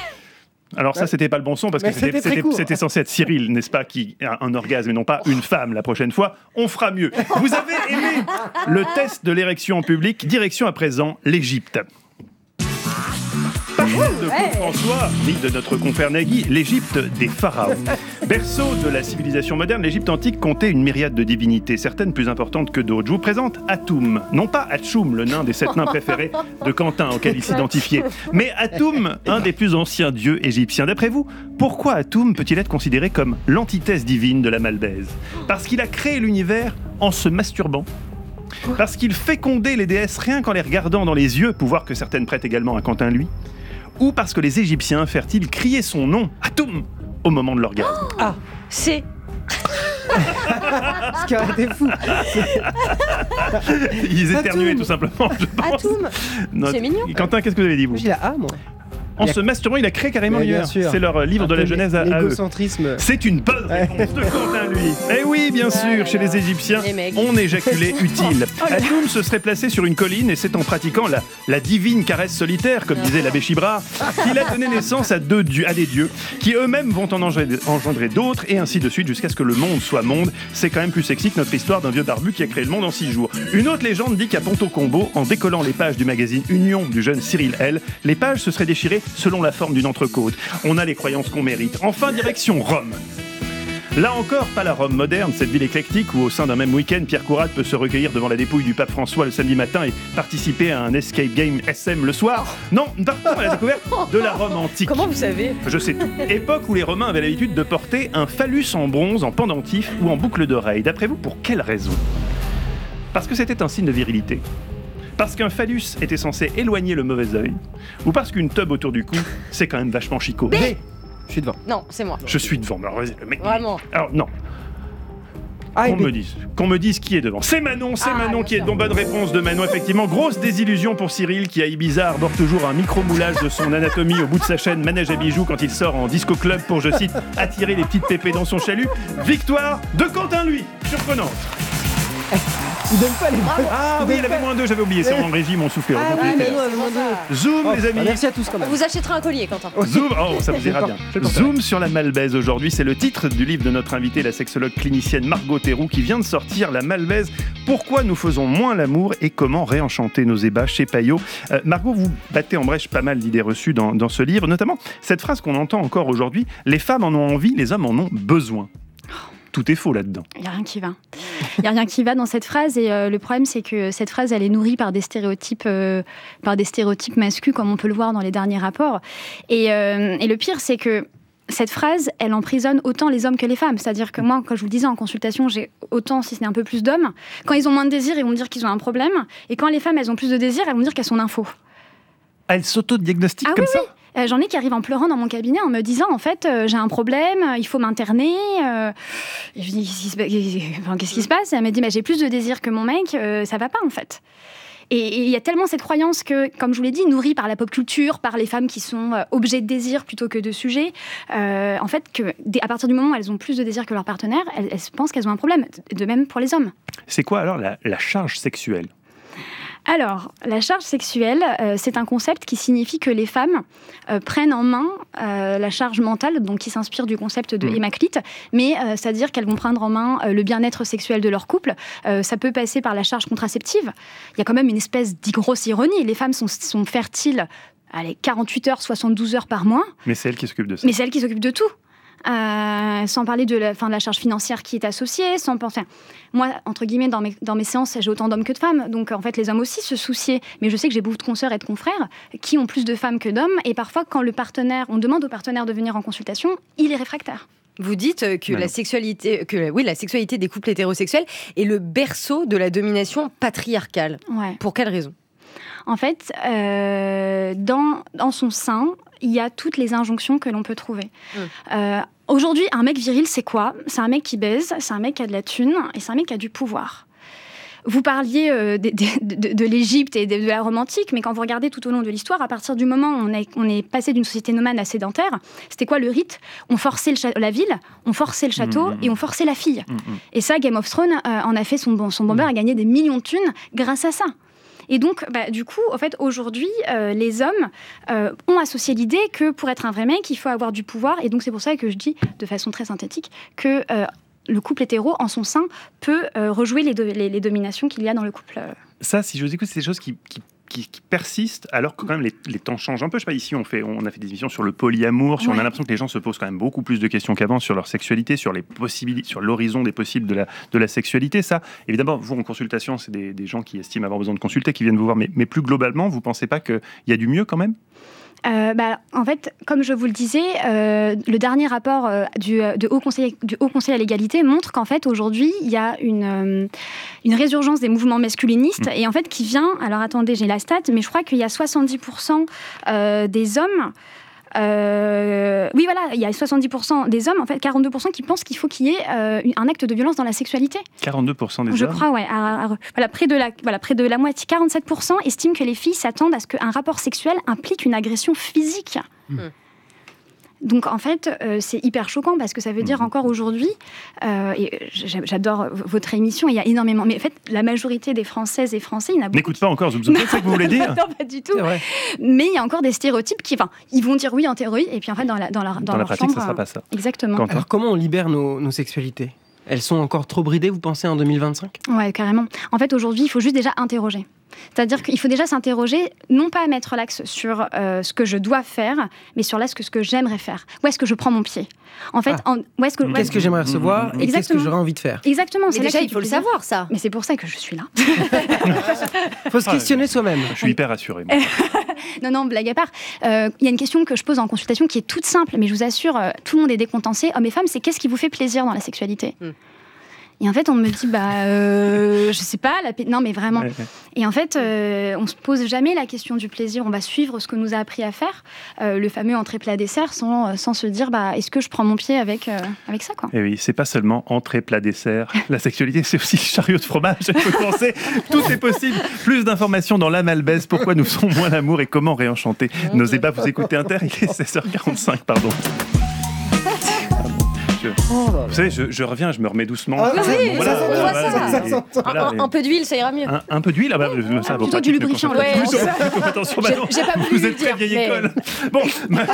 Alors ça, c'était pas le bon son parce que Mais c'était c'était très c'était- court. c'était censé être Cyril, n'est-ce pas, qui a un orgasme et non pas une femme. La prochaine fois, on fera mieux. Vous avez aimé le test de l'érection en public. Direction à présent l'Égypte. Pas de Claude François, ni de notre confrère Nagui, l'Égypte des pharaons. Berceau de la civilisation moderne, l'Égypte antique comptait une myriade de divinités, certaines plus importantes que d'autres. Je vous présente Atum, non pas Hatchoum, le nain des sept nains préférés de Quentin auquel il s'identifiait, mais Atum, un des plus anciens dieux égyptiens. D'après vous, pourquoi Atum peut-il être considéré comme l'antithèse divine de la malbaise? Parce qu'il a créé l'univers en se masturbant. Parce qu'il fécondait les déesses rien qu'en les regardant dans les yeux, pouvoir que certaines prêtent également à Quentin lui, ou parce que les Égyptiens firent-ils crier son nom, Atum, au moment de l'orgasme. Ah. C. Ce qui aurait été fou. Ils éternuaient Atum. tout simplement, je pense. Atum. Non, C'est mignon. Quentin, qu'est-ce que vous avez dit, vous? J'ai la A, moi. En Il a- se masturbant, il a créé carrément Ouais, bien l'univers. sûr. C'est leur euh, livre Un de peu la Genèse à, à eux. L'égocentrisme. C'est une bonne réponse de Quentin, lui. Eh oui, bien sûr, chez les Égyptiens, Les mecs. on éjaculait utile. Atum se serait placé sur une colline et c'est en pratiquant la, la divine caresse solitaire, comme disait l'abbé Chibrard, qu'il a donné naissance à, deux dieux, à des dieux qui eux-mêmes vont en engendrer, engendrer d'autres et ainsi de suite jusqu'à ce que le monde soit monde. C'est quand même plus sexy que notre histoire d'un vieux barbu qui a créé le monde en six jours. Une autre légende dit qu'à Ponto Combo, en décollant les pages du magazine Union du jeune Cyril L, les pages se seraient déchirées selon la forme d'une entrecôte. On a les croyances qu'on mérite. Enfin, direction Rome. Là encore, pas la Rome moderne, cette ville éclectique où au sein d'un même week-end, Pierre Courade peut se recueillir devant la dépouille du pape François le samedi matin et participer à un escape game S M le soir. Non, partons à la découverte de la Rome antique. Comment vous savez? Je sais tout. Époque où les Romains avaient l'habitude de porter un phallus en bronze, en pendentif ou en boucle d'oreille. D'après vous, pour quelle raison? Parce que c'était un signe de virilité. Parce qu'un phallus était censé éloigner le mauvais œil. Ou parce qu'une tub autour du cou, c'est quand même vachement chicot. B. Je suis devant. Non, c'est moi. Je suis devant. Alors, vas-y, le mec. Vraiment. Alors, non. Ah, qu'on mais- me dise, qu'on me dise qui est devant. C'est Manon, c'est Ah, Manon bien qui est sûr. devant. Bonne réponse de Manon, effectivement. Grosse désillusion pour Cyril qui à Ibiza arbore toujours un micro-moulage de son anatomie au bout de sa chaîne manège à bijoux quand il sort en disco club pour, je cite, attirer les petites pépées dans son chalut. Victoire de Quentin, lui. Surprenante. Il donne pas les Ah oui, il avait moins deux, j'avais oublié. C'est en régime, on soufflait. Ah heureusement oui, qu'il était mais là. non, mais non. Zoom, Oh, les amis. bah, merci à tous quand On même. vous achètera un collier, Quentin. Zoom, oh, ça vous J'ai ira pas- bien. j'ai pas Zoom sur la malbaise aujourd'hui, c'est le titre du livre de notre invitée, la sexologue clinicienne Margot Théroux, qui vient de sortir La malbaise. Pourquoi nous faisons moins l'amour et comment réenchanter nos ébats chez Payot. Euh, Margot, vous battez en brèche pas mal d'idées reçues dans, dans ce livre, notamment cette phrase qu'on entend encore aujourd'hui, les femmes en ont envie, les hommes en ont besoin. Tout est faux là-dedans. Il n'y a rien qui va. Il n'y a rien qui va dans cette phrase. Et euh, le problème, c'est que cette phrase, elle est nourrie par des stéréotypes, euh, par des stéréotypes masculins, comme on peut le voir dans les derniers rapports. Et, euh, et le pire, c'est que cette phrase, elle emprisonne autant les hommes que les femmes. C'est-à-dire que moi, quand je vous le disais en consultation, j'ai autant, si ce n'est un peu plus d'hommes. Quand ils ont moins de désir, ils vont me dire qu'ils ont un problème. Et quand les femmes, elles ont plus de désir, elles vont me dire qu'elles sont d'infos. Elle s'auto-diagnostique Ah comme oui, ça oui. Euh, J'en ai qui arrivent en pleurant dans mon cabinet en me disant en fait euh, j'ai un problème, euh, il faut m'interner. Euh, et je dis qu'est-ce qui se, enfin, qu'est-ce qui se passe? Et elle me dit bah, j'ai plus de désir que mon mec, euh, ça va pas en fait. Et il y a tellement cette croyance que, comme je vous l'ai dit, nourrie par la pop culture, par les femmes qui sont euh, objets de désir plutôt que de sujets, euh, en fait, que, dès- à partir du moment où elles ont plus de désir que leur partenaire, elles, elles pensent qu'elles ont un problème. De même pour les hommes. C'est quoi alors la, la charge sexuelle? Alors, la charge sexuelle, euh, c'est un concept qui signifie que les femmes euh, prennent en main euh, la charge mentale, donc qui s'inspire du concept de Mmh. Hémaclite, mais euh, c'est-à-dire qu'elles vont prendre en main euh, le bien-être sexuel de leur couple. Euh, ça peut passer par la charge contraceptive. Il y a quand même une espèce de grosse ironie. Les femmes sont, sont fertiles, allez, quarante-huit heures, soixante-douze heures par mois, Mais c'est elle qui s'occupe de ça. mais c'est elles qui s'occupent de tout. Euh, sans parler de la, fin, de la charge financière qui est associée, sans penser. Moi, entre guillemets, dans mes, dans mes séances, j'ai autant d'hommes que de femmes. Donc, en fait, les hommes aussi se souciaient. Mais je sais que j'ai beaucoup de consoeurs et de confrères qui ont plus de femmes que d'hommes. Et parfois, quand le partenaire, on demande au partenaire de venir en consultation, il est réfractaire. Vous dites euh, que Non, la non. sexualité, que oui, la sexualité des couples hétérosexuels est le berceau de la domination patriarcale. Ouais. Pour quelle raison? En fait, euh, dans, dans son sein, il y a toutes les injonctions que l'on peut trouver. Mm. Euh, Aujourd'hui, un mec viril, c'est quoi? C'est un mec qui baise, c'est un mec qui a de la thune et c'est un mec qui a du pouvoir. Vous parliez euh, de, de, de, de l'Égypte et de, de la romantique, mais quand vous regardez tout au long de l'histoire, à partir du moment où on, a, on est passé d'une société nomade à sédentaire, c'était quoi le rite? On forçait le cha- la ville, on forçait le château Mmh. et on forçait la fille. Mmh, mmh. Et ça, Game of Thrones euh, en a fait son, bon- son bomber, a gagné des millions de thunes grâce à ça. Et donc, bah, du coup, en fait, aujourd'hui, euh, les hommes euh, ont associé l'idée que pour être un vrai mec, il faut avoir du pouvoir. Et donc, c'est pour ça que je dis, de façon très synthétique, que euh, le couple hétéro, en son sein, peut euh, rejouer les, do- les, les dominations qu'il y a dans le couple. euh. Ça, si je vous écoute, c'est des choses qui, qui, qui, qui persistent alors que quand même les, les temps changent un peu. Je sais pas, ici on, fait, on a fait des émissions sur le polyamour, sur, on a Ouais. l'impression que les gens se posent quand même beaucoup plus de questions qu'avant sur leur sexualité, sur les possibilités, sur l'horizon des possibles de la, de la sexualité. Ça, évidemment, vous en consultation, c'est des, des gens qui estiment avoir besoin de consulter, qui viennent vous voir. Mais, mais plus globalement, vous pensez pas qu'il y a du mieux quand même? Euh, bah, en fait, comme je vous le disais, euh, le dernier rapport euh, du, de Haut Conseil, du Haut Conseil à l'égalité montre qu'en fait, aujourd'hui, il y a une, euh, une résurgence des mouvements masculinistes et en fait, qui vient, alors attendez, j'ai la stat, mais je crois qu'il y a soixante-dix pour cent euh, des hommes. Euh, oui, voilà, il y a soixante-dix pour cent des hommes, en fait, quarante-deux pour cent qui pensent qu'il faut qu'il y ait euh, un acte de violence dans la sexualité. quarante-deux pour cent des Je hommes. crois, ouais. À- à- voilà, près de la, voilà, près de la moitié, quarante-sept pour cent estiment que les filles s'attendent à ce qu'un rapport sexuel implique une agression physique. Mmh. Donc en fait, euh, c'est hyper choquant parce que ça veut dire Mmh. encore aujourd'hui, euh, et j'a- j'adore v- votre émission, il y a énormément, mais en fait, la majorité des Françaises et Français, il y en a beaucoup. N'écoute pas encore Zoom Zoom, c'est ça que vous voulez dire? Non, pas du tout. C'est vrai. Mais il y a encore des stéréotypes qui, enfin, ils vont dire oui en théorie, et puis en fait, dans la, dans la, dans Dans la leur pratique, chambre, ça sera euh, pas ça. Exactement. Quentin. Alors comment on libère nos, nos sexualités? Elles sont encore trop bridées, vous pensez, en deux mille vingt-cinq? Ouais, carrément. En fait, aujourd'hui, il faut juste déjà interroger. C'est-à-dire qu'il faut déjà s'interroger, non pas mettre l'axe sur euh, ce que je dois faire, mais sur l'axe que ce que j'aimerais faire. Où est-ce que je prends mon pied? En fait, Ah. en- où est-ce que Qu'est-ce que j'aimerais recevoir et qu'est-ce que Exactement. j'aurais envie de faire? Exactement. Mais c'est là déjà, qu'il il faut le plaisir. savoir, ça. Mais c'est pour ça que je suis là. Faut se questionner soi-même. Je suis hyper rassuré. moi. Non, non, blague à part. Euh, Il y a une question que je pose en consultation qui est toute simple, mais je vous assure, euh, tout le monde est décontenancé, hommes et femmes, c'est qu'est-ce qui vous fait plaisir dans la sexualité? Mm. Et en fait, on me dit, bah, euh, je sais pas, la p... non, mais vraiment. Ouais, ouais. Et en fait, euh, on se pose jamais la question du plaisir. On va suivre ce que nous a appris à faire, euh, le fameux entrée plat dessert, sans, sans se dire, bah, est-ce que je prends mon pied avec, euh, avec ça, quoi. Et oui, c'est pas seulement entrée plat dessert. La sexualité, c'est aussi chariot de fromage. Il faut penser, tout est possible. Plus d'informations dans La Malbaise. Pourquoi nous sommes moins l'amour et comment réenchanter nos ébats. Vous écoutez Inter, il est seize heures quarante-cinq, pardon. Je, vous savez, je, je reviens, je me remets doucement. Ah oui, voilà, ça, voilà, voilà, ça. Et, et, voilà, un, un peu d'huile, ça ira mieux. Un, un peu d'huile, ah bah, ça, ah, plutôt du lubrifiant. Ouais, attention, j'ai, j'ai pas voulu vous êtes très vieille mais... école. Bon,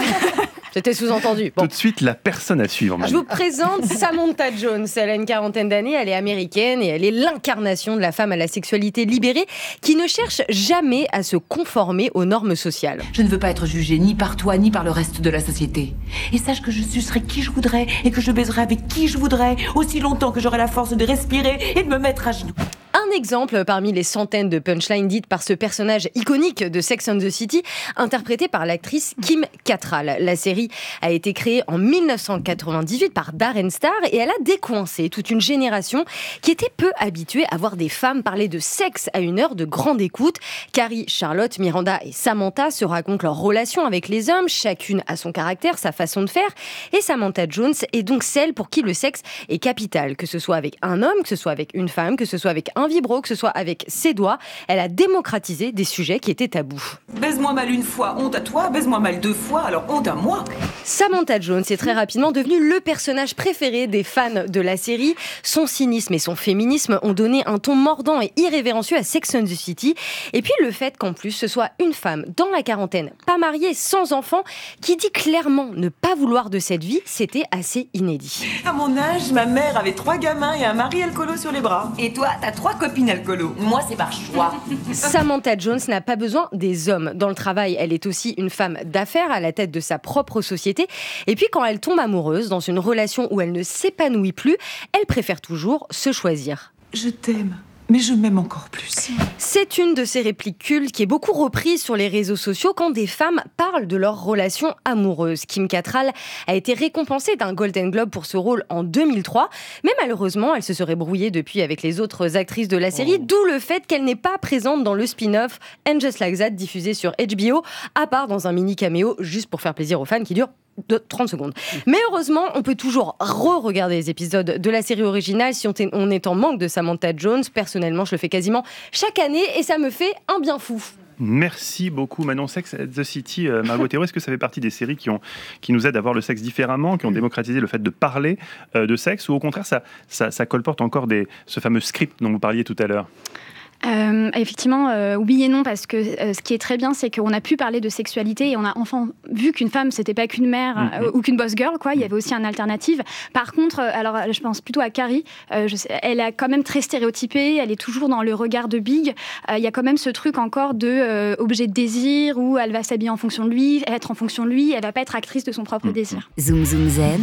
c'était sous-entendu. Bon. Tout de suite, la personne à suivre. Je vous présente Samantha Jones. Elle a une quarantaine d'années, elle est américaine et elle est l'incarnation de la femme à la sexualité libérée qui ne cherche jamais à se conformer aux normes sociales. Je ne veux pas être jugée ni par toi ni par le reste de la société. Et sache que je sucerai qui je voudrais et que je baiserai avec qui je voudrais, aussi longtemps que j'aurai la force de respirer et de me mettre à genoux. Un exemple parmi les centaines de punchlines dites par ce personnage iconique de Sex and the City, interprété par l'actrice Kim Cattrall. La série a été créée en dix-neuf cent quatre-vingt-dix-huit par Darren Star et elle a décoincé toute une génération qui était peu habituée à voir des femmes parler de sexe à une heure de grande écoute. Carrie, Charlotte, Miranda et Samantha se racontent leurs relations avec les hommes, chacune a son caractère, sa façon de faire, et Samantha Jones est donc celle pour qui le sexe est capital, que ce soit avec un homme, que ce soit avec une femme, que ce soit avec un vibro, que ce soit avec ses doigts. Elle a démocratisé des sujets qui étaient tabous. Baise-moi mal une fois, honte à toi. Baise-moi mal deux fois, alors honte à moi. Samantha Jones est très rapidement devenue le personnage préféré des fans de la série. Son cynisme et son féminisme ont donné un ton mordant et irrévérencieux à Sex and the City. Et puis le fait qu'en plus ce soit une femme dans la quarantaine, pas mariée, sans enfant, qui dit clairement ne pas vouloir de cette vie, c'était assez inédit. À mon âge, ma mère avait trois gamins et un mari alcoolo sur les bras. Et toi, t'as trois copines alcoolo. Moi, c'est par choix. Samantha Jones n'a pas besoin des hommes. Dans le travail, elle est aussi une femme d'affaires à la tête de sa propre société. Et puis quand elle tombe amoureuse dans une relation où elle ne s'épanouit plus, elle préfère toujours se choisir. Je t'aime. Mais je m'aime encore plus. C'est une de ces répliques cultes qui est beaucoup reprise sur les réseaux sociaux quand des femmes parlent de leur relation amoureuse. Kim Cattrall a été récompensée d'un Golden Globe pour ce rôle en deux mille trois, mais malheureusement, elle se serait brouillée depuis avec les autres actrices de la série, oh. d'où le fait qu'elle n'est pas présente dans le spin-off And Just Like That diffusé sur H B O, à part dans un mini caméo juste pour faire plaisir aux fans qui dure de trente secondes. Mais heureusement, on peut toujours re-regarder les épisodes de la série originale si on, on est en manque de Samantha Jones. Personnellement, je le fais quasiment chaque année et ça me fait un bien fou. Merci beaucoup Manon. Sex and the City, euh, Margot Thérault, est-ce que ça fait partie des séries qui, ont, qui nous aident à voir le sexe différemment, qui ont démocratisé le fait de parler euh, de sexe, ou au contraire ça, ça, ça colporte encore des, ce fameux script dont vous parliez tout à l'heure? Euh, effectivement, euh, oui et non, parce que euh, ce qui est très bien, c'est qu'on a pu parler de sexualité et on a enfin vu qu'une femme, c'était pas qu'une mère mm-hmm. euh, ou qu'une boss girl, quoi. Il y avait aussi une alternative. Par contre, euh, alors je pense plutôt à Carrie. Euh, je sais, elle est quand même très stéréotypée. Elle est toujours dans le regard de Big. Euh, il y a quand même ce truc encore de euh, objet de désir où elle va s'habiller en fonction de lui, être en fonction de lui. Elle va pas être actrice de son propre mm-hmm. désir. Zoom Zoom Zen.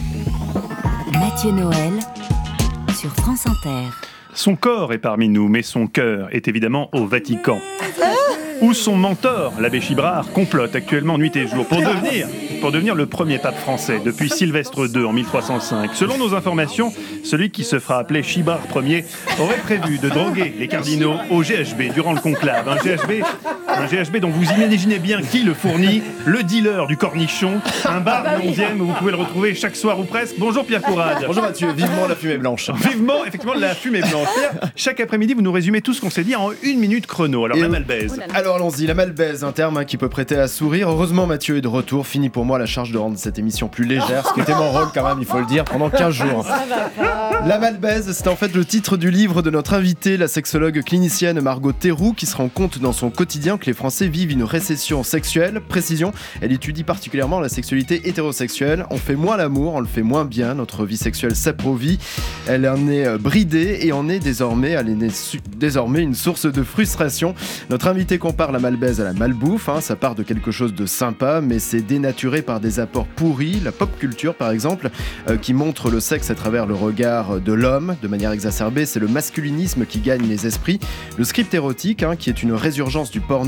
Mathieu Noël sur France Inter. Son corps est parmi nous, mais son cœur est évidemment au Vatican. Où son mentor, l'abbé Chibrard, complote actuellement nuit et jour pour devenir, pour devenir le premier pape français depuis Sylvestre deux en mille trois cent cinq. Selon nos informations, celui qui se fera appeler Chibrard Ier aurait prévu de droguer les cardinaux au G H B durant le conclave. Un G H B, un G H B dont vous imaginez bien qui le fournit, le dealer du cornichon, un bar du onzième où vous pouvez le retrouver chaque soir ou presque. Bonjour Pierre Courade. Bonjour Mathieu, vivement la fumée blanche. Vivement, effectivement, la fumée blanche. Chaque après-midi, vous nous résumez tout ce qu'on s'est dit en une minute chrono. Alors, et la malbaise. Oh Alors, allons-y, la malbaise, un terme hein, qui peut prêter à sourire. Heureusement, Mathieu est de retour. Fini pour moi la charge de rendre cette émission plus légère, ce qui était mon rôle quand même, il faut le dire, pendant quinze jours. La malbaise, c'est en fait le titre du livre de notre invitée, la sexologue clinicienne Margot Thérault, qui se rend compte dans son quotidien que les Français vivent une récession sexuelle. Précision, elle étudie particulièrement la sexualité hétérosexuelle. On fait moins l'amour, on le fait moins bien, notre vie sexuelle s'approvit. Elle en est bridée et en est désormais, elle est désormais une source de frustration. Notre invité compare la malbaise à la malbouffe, hein, ça part de quelque chose de sympa, mais c'est dénaturé par des apports pourris, la pop culture par exemple, euh, qui montre le sexe à travers le regard de l'homme, de manière exacerbée, c'est le masculinisme qui gagne les esprits, le script érotique, hein, qui est une résurgence du porno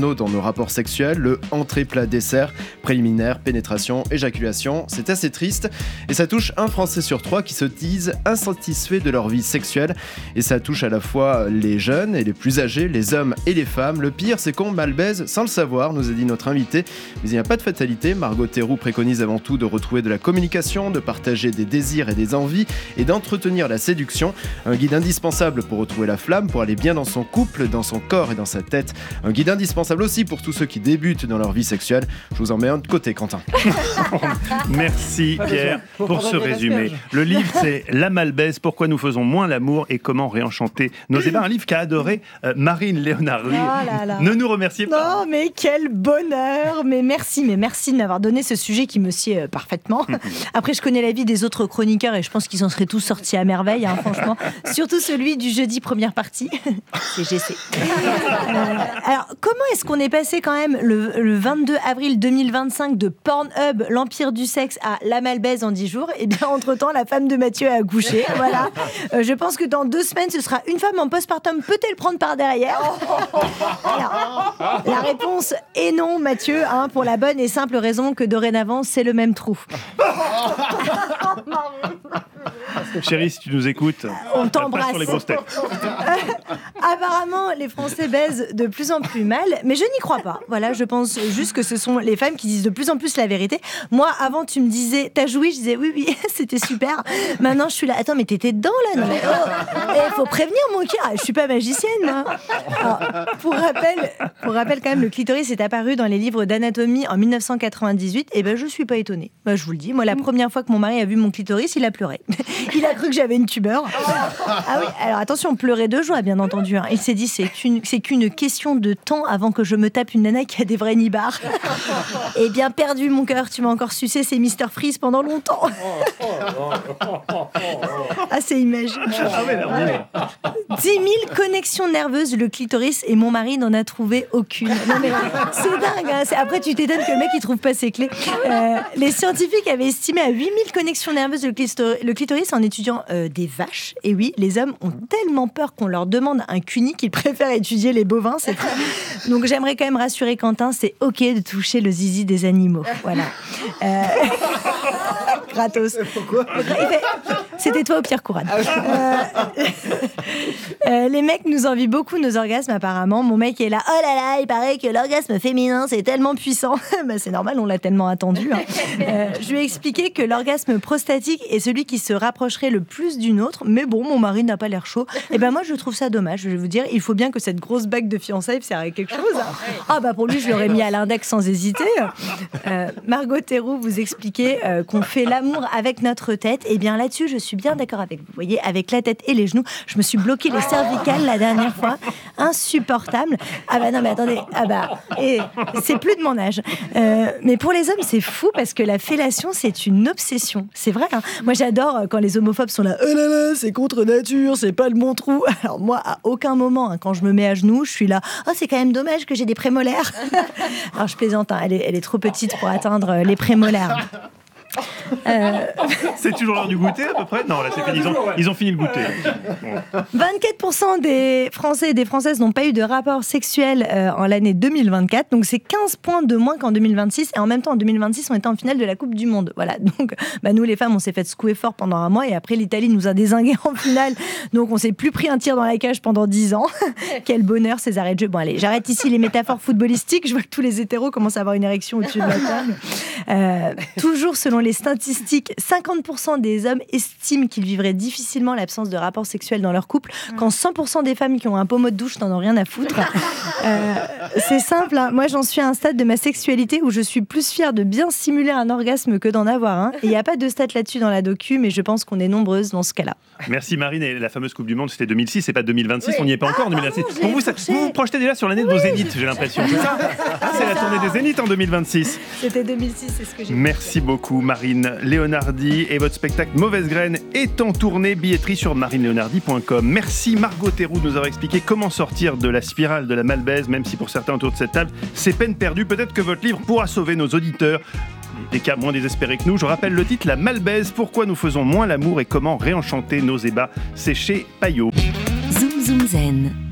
porno dans nos rapports sexuels, le entrée, plat, dessert, préliminaire, pénétration, éjaculation. C'est assez triste et ça touche un Français sur trois qui se disent insatisfaits de leur vie sexuelle. Et ça touche à la fois les jeunes et les plus âgés, les hommes et les femmes. Le pire, c'est qu'on mal baise sans le savoir, nous a dit notre invité. Mais il n'y a pas de fatalité. Margot Théroux préconise avant tout de retrouver de la communication, de partager des désirs et des envies et d'entretenir la séduction. Un guide indispensable pour retrouver la flamme, pour aller bien dans son couple, dans son corps et dans sa tête. Un guide indispensable aussi pour tous ceux qui débutent dans leur vie sexuelle. Je vous en mets un de côté, Quentin. Merci Pierre pour ce résumé. Le livre, c'est La Malbaise, pourquoi nous faisons moins l'amour et comment réenchanter nos ébats. Un livre qu'a adoré euh, Marine Léonardi. Oh là là. Ne nous remerciez pas. Non, mais quel bonheur. Mais merci, mais merci de m'avoir donné ce sujet qui me sied euh, parfaitement. Après, je connais l'avis des autres chroniqueurs et je pense qu'ils en seraient tous sortis à merveille, hein, franchement. Surtout celui du jeudi première partie. C'est G C. Euh, alors, comment est-ce qu'on est passé quand même le, le vingt-deux avril deux mille vingt-cinq de Pornhub, l'empire du sexe, à La Malbaise en dix jours? Eh bien, entre-temps, la femme de Mathieu a accouché. Voilà. Euh, je pense que dans deux semaines, ce sera une femme en postpartum. Peut-elle prendre par derrière? Alors, la réponse est non, Mathieu, hein, pour la bonne et simple raison que dorénavant, c'est le même trou. Chérie, si tu nous écoutes, on t'embrasse. Sur les grosses têtes. Euh, apparemment, les Français baisent de plus en plus mal, mais je n'y crois pas. Voilà, je pense juste que ce sont les femmes qui disent de plus en plus la vérité. Moi, avant, tu me disais, t'as joui? Je disais, oui, oui, c'était super. Maintenant, je suis là, attends, mais t'étais dedans, là? Non, mais oh, eh, faut prévenir, mon cœur. Je suis pas magicienne, moi. Alors, pour rappel, pour rappel, quand même, le clitoris est apparu dans les livres d'anatomie en dix-neuf cent quatre-vingt-dix-huit. Et ben, je suis pas étonnée. Ben, je vous le dis. Moi, la première fois que mon mari a vu mon clitoris, il a pleuré. Il a cru que j'avais une tumeur. Ah oui, alors attention, pleurer de joie, bien entendu. Hein. Il s'est dit, c'est qu'une, c'est qu'une question de temps avant que je me tape une nana qui a des vrais nibards. Eh bien, perdu, mon cœur, tu m'as encore sucé ces Mister Freeze pendant longtemps. Ah, c'est imagé. dix mille connexions nerveuses, le clitoris, et mon mari n'en a trouvé aucune. Non, mais c'est dingue. Hein. C'est... Après, tu t'étonnes que le mec, il trouve pas ses clés. Euh, les scientifiques avaient estimé à huit mille connexions nerveuses le clitoris, le clitoris en étudiant euh, des vaches. Et oui, les hommes ont tellement peur qu'on leur demande un cuni qu'ils préfèrent étudier les bovins. C'est très... Donc j'aimerais quand même rassurer Quentin, c'est ok de toucher le zizi des animaux. Voilà. Euh... Gratos. Pourquoi? C'était toi au Pierre Courade. Euh... euh, les mecs nous envient beaucoup nos orgasmes apparemment. Mon mec est là, oh là là, il paraît que l'orgasme féminin c'est tellement puissant. Bah, c'est normal, on l'a tellement attendu. Hein. Euh, je lui ai expliqué que l'orgasme prostatique est celui qui se rapprocherait le plus d'une autre, mais bon, mon mari n'a pas l'air chaud. Et ben moi je trouve ça dommage, je vais vous dire, il faut bien que cette grosse bague de fiançailles serve à quelque chose. Ah bah pour lui je l'aurais mis à l'index sans hésiter. Euh, Margot Théroux, vous expliquez euh, qu'on fait l'amour avec notre tête. Et bien là-dessus je suis bien d'accord avec vous. Vous voyez, avec la tête et les genoux, je me suis bloqué les cervicales la dernière fois, insupportable. Ah bah non mais attendez, ah bah et c'est plus de mon âge. Euh, mais pour les hommes c'est fou parce que la fellation c'est une obsession. C'est vrai. Hein. Moi j'adore quand les homophobes sont là, oh là là, c'est contre nature, c'est pas le bon trou. Alors moi, à aucun moment, hein, quand je me mets à genoux, je suis là, oh c'est quand même dommage que j'ai des prémolaires. Alors je plaisante, hein, elle, est, elle est trop petite pour atteindre les prémolaires. Euh... C'est toujours l'heure du goûter à peu près? Non, là c'est fini, ils ont, ils ont fini le goûter. Bon. vingt-quatre pour cent des Français et des Françaises n'ont pas eu de rapport sexuel euh, en l'année deux mille vingt-quatre, donc c'est quinze points de moins qu'en deux mille vingt-six, et en même temps en deux mille vingt-six on était en finale de la Coupe du Monde. Voilà, donc bah, nous les femmes on s'est fait secouer fort pendant un mois, et après l'Italie nous a dézingués en finale, donc on s'est plus pris un tir dans la cage pendant dix ans. Quel bonheur ces arrêts de jeu. Bon allez, j'arrête ici les métaphores footballistiques, je vois que tous les hétéros commencent à avoir une érection au-dessus de la table. Euh, toujours selon les statistiques, cinquante pour cent des hommes estiment qu'ils vivraient difficilement l'absence de rapport sexuel dans leur couple, quand cent pour cent des femmes qui ont un pommeau de douche n'en ont rien à foutre. Euh, c'est simple, hein. Moi j'en suis à un stade de ma sexualité où je suis plus fière de bien simuler un orgasme que d'en avoir un. Il n'y a pas de stat là-dessus dans la docu, mais je pense qu'on est nombreuses dans ce cas-là. Merci Marine, et la fameuse Coupe du Monde c'était deux mille six, c'est pas deux mille vingt-six, oui. On n'y est pas ah, encore en deux mille vingt-six. Pardon, Pour vous, ça, vous vous projetez déjà sur l'année de vos oui. zéniths, j'ai l'impression, c'est ça? C'est la tournée des zéniths en deux mille vingt-six. C'était deux mille six, c'est ce que j'ai dit. Merci beaucoup Marine Léonardi, et votre spectacle Mauvaise Graine est en tournée, billetterie sur marine léonardi point com. Merci Margot Théroux de nous avoir expliqué comment sortir de la spirale de la malbaise, même si pour certains autour de cette table c'est peine perdue. Peut-être que votre livre pourra sauver nos auditeurs, des cas moins désespérés que nous. Je rappelle le titre, La Malbaise, pourquoi nous faisons moins l'amour et comment réenchanter nos ébats. C'est chez Payot. Zoom Zoom Zen.